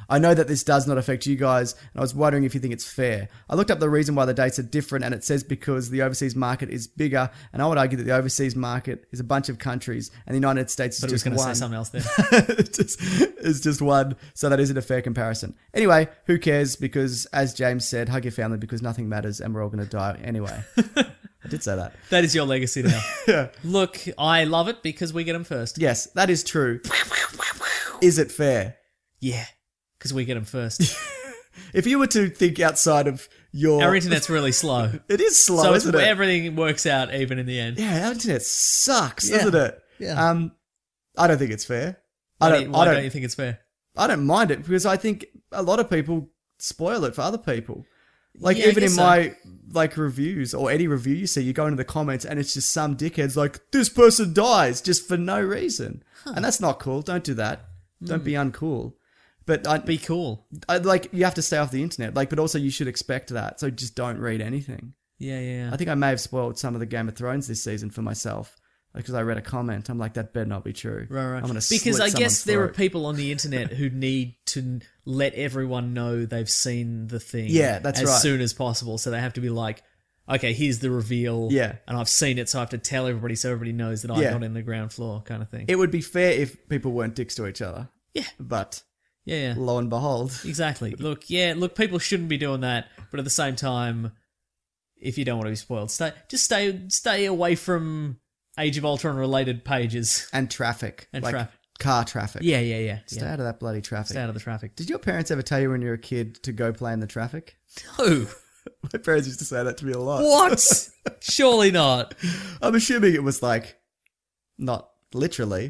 I know that this does not affect you guys, and I was wondering if you think it's fair. I looked up the reason why the dates are different, and it says because the overseas market is bigger, and I would argue that the overseas market is a bunch of countries, and the United States is just one. But I was going to say something else there. It's just one, so that isn't a fair comparison. Anyway, who cares? Because, as James said, hug your family because nothing matters, and we're all going to die anyway. I did say that. That is your legacy now. Yeah. Look, I love it because we get them first. Yes, that is true. Is it fair? Yeah, because we get them first. If you were to think outside of your... Our internet's really slow. It is slow, isn't it? Everything works out even in the end. Yeah, our internet sucks, doesn't it? Yeah. I don't think it's fair. Why don't you think it's fair? I don't mind it because I think a lot of people spoil it for other people. Like, Yeah, I even in guess my, like, reviews or any review you see, you go into the comments and it's just some dickhead's like, this person dies just for no reason. And that's not cool. Don't do that. Don't be uncool. But Be cool. like, you have to stay off the internet. Like, but also you should expect that. So just don't read anything. Yeah. I think I may have spoiled some of the Game of Thrones this season for myself. Because I read a comment. I'm like, that better not be true. Right. I'm gonna Because slit I guess someone's there are throat. people on the internet who need to let everyone know they've seen the thing. Yeah, that's as right. soon as possible. So they have to be like, okay, here's the reveal. Yeah. And I've seen it, so I have to tell everybody so everybody knows that I'm Yeah. not in the ground floor kind of thing. It would be fair if people weren't dicks to each other. Yeah. But Yeah. lo and behold. Exactly. Look, people shouldn't be doing that, but at the same time, if you don't want to be spoiled, stay away from Age of Ultron related pages. And traffic. And like traffic. car traffic. Yeah. Stay out of that bloody traffic. Stay out of the traffic. Did your parents ever tell you when you were a kid to go play in the traffic? No. My parents used to say that to me a lot. What? Surely not. I'm assuming it was like, not literally.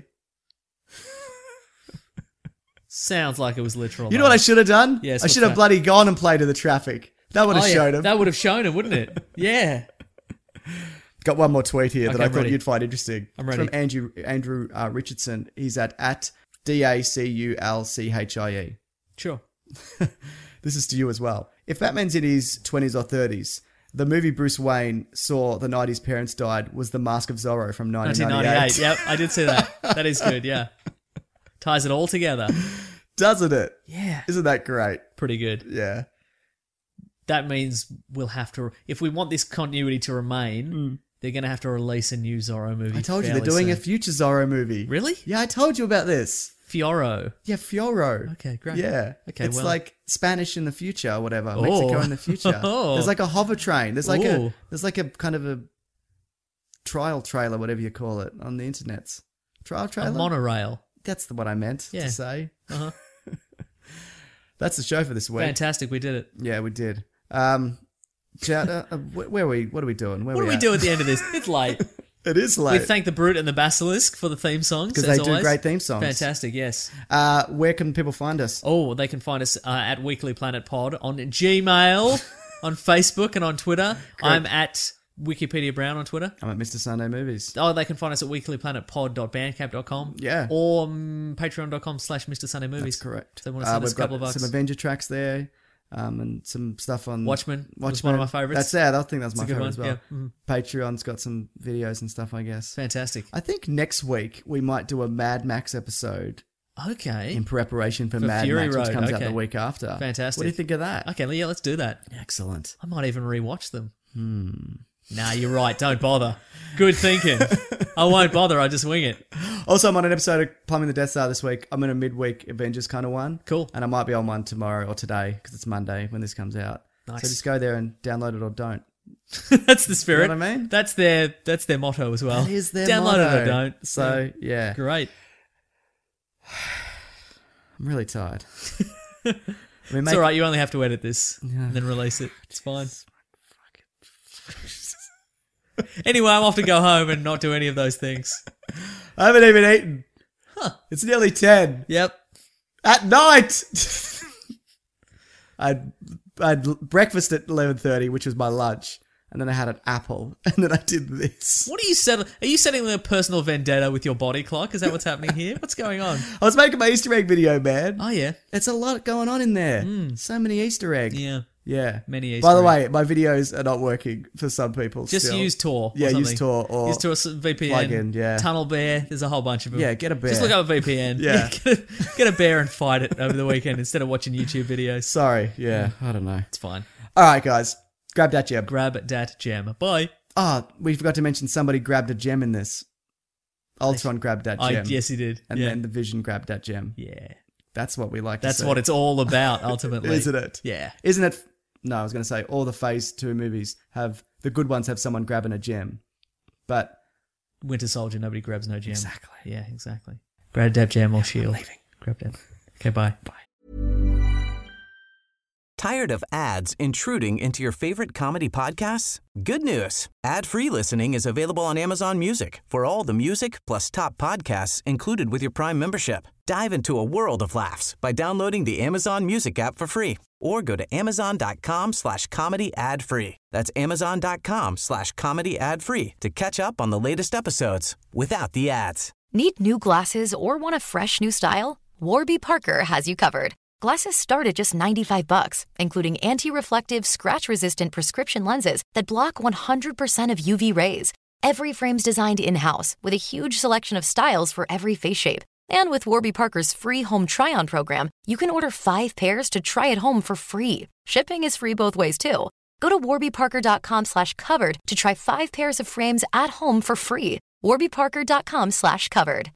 Sounds like it was literal. You know what I should have done? Yes, I what's should have that? bloody gone and played in the traffic. That would have shown him. That would have shown him, wouldn't it? Yeah. Got one more tweet here that Okay, I I'm thought ready. you'd find interesting. I'm It's ready. from Andrew Richardson. He's at DACULCHIE. Sure. This is to you as well. If Batman's in his 20s or 30s, the movie Bruce Wayne saw the night his parents died was The Mask of Zorro from 1998. 1998. Yep, I did see that. That is good, yeah. Ties it all together. Doesn't it? Yeah. Isn't that great? Pretty good. Yeah. That means we'll have to... If we want this continuity to remain, they're going to have to release a new Zorro movie. I told you they're fairly doing a soon. future Zorro movie. Really? Yeah, I told you about this. Fioro. Yeah, Fioro. Okay, great. Yeah. Okay, it's well- like Spanish in the future or whatever. Oh. Mexico in the future. Oh. There's like a hover train. There's like Ooh. a kind of a trial trailer, whatever you call it, on the internet. Trial A trailer? monorail. That's what I meant Yeah. to say. Uh-huh. That's the show for this week. Fantastic, we did it. Yeah, we did. Chad, where are we? What are we doing? What do we at? do at the end of this? It's late. It is We late. thank the Brute and the Basilisk for the theme songs, Because as they do always. great theme songs. Fantastic, yes. Where can people find us? Oh, they can find us at Weekly Planet Pod on Gmail, on Facebook, and on Twitter. I'm at Wikipedia Brown on Twitter. I'm at Mr. Sunday Movies. Oh, they can find us at weeklyplanetpod.bandcamp.com. Yeah. Or patreon.com/Mr. Sunday Movies. That's correct. If they want to send us a we've couple of got bucks. some Avenger tracks there, and some stuff on Watchmen was one of my favourites. That's I think that's It's my a good favorite one, as well. yeah. Mhm. Patreon's got some videos and stuff, I guess. Fantastic. I think next week we might do a Mad Max episode Okay. in prepreration for For Mad Fury Max, which Road, coast out okay. the week after. Fantastic. What do you think of that? Okay, yeah, let's do that. Excellent. I might even rewatch them. Nah, you're right. Don't bother. Good thinking. I won't bother. I just wing it. Also, I'm on an episode of Plumbing the Death Star this week. I'm in a midweek Avengers kind of one. Cool. And I might be on one tomorrow or today because it's Monday when this comes out. Nice. So just go there and download it or don't. That's the spirit. You know what I mean? That's their motto as well. That is their Download motto. it or don't. So, yeah. Great. I'm really tired. It's all right. You only have to edit this and then release it. It's fine. Anyway, I'm off to go home and not do any of those things. I haven't even eaten. It's nearly 10. Yep. At night! I had breakfast at 11:30, which was my lunch. And then I had an apple. And then I did this. What are you setting? Are you setting a personal vendetta with your body clock? Is that what's happening here? What's going on? I was making my Easter egg video, man. Oh, yeah. It's a lot going on in there. So many Easter eggs. Yeah. Yeah. Many Easter By the eggs. way, my videos are not working for some people. Just still. use Tor. Yeah, or use something. Tor or use Tor VPN. plugin, yeah. Tunnel Bear. There's a whole bunch of them. Yeah, get a bear. Just look up a VPN. Yeah. Get a bear and fight it over the weekend instead of watching YouTube videos. Sorry. Yeah, I don't know. It's fine. All right, guys. Grab that gem. Grab that gem. Bye. Oh, we forgot to mention somebody grabbed a gem in this. Ultron grabbed that gem. Yes, he did. And then the Vision grabbed that gem. Yeah. That's what we like to That's see. what it's all about, ultimately. Isn't it? Yeah. Isn't it? No, I was going to say all the Phase 2 movies have, the good ones have someone grabbing a gem. But Winter Soldier, nobody grabs no gem. Exactly. Yeah, exactly. Grab that gem or shield. leaving. Grab that. Okay, bye. Bye. Tired of ads intruding into your favorite comedy podcasts? Good news. Ad-free listening is available on Amazon Music for all the music plus top podcasts included with your Prime membership. Dive into a world of laughs by downloading the Amazon Music app for free or go to amazon.com/comedy ad-free. That's amazon.com/comedy ad-free to catch up on the latest episodes without the ads. Need new glasses or want a fresh new style? Warby Parker has you covered. Glasses start at just $95, including anti-reflective, scratch-resistant prescription lenses that block 100% of UV rays. Every frame's designed in-house with a huge selection of styles for every face shape. And with Warby Parker's free home try-on program, you can order 5 pairs to try at home for free. Shipping is free both ways, too. Go to warbyparker.com/covered to try 5 pairs of frames at home for free. warbyparker.com/covered.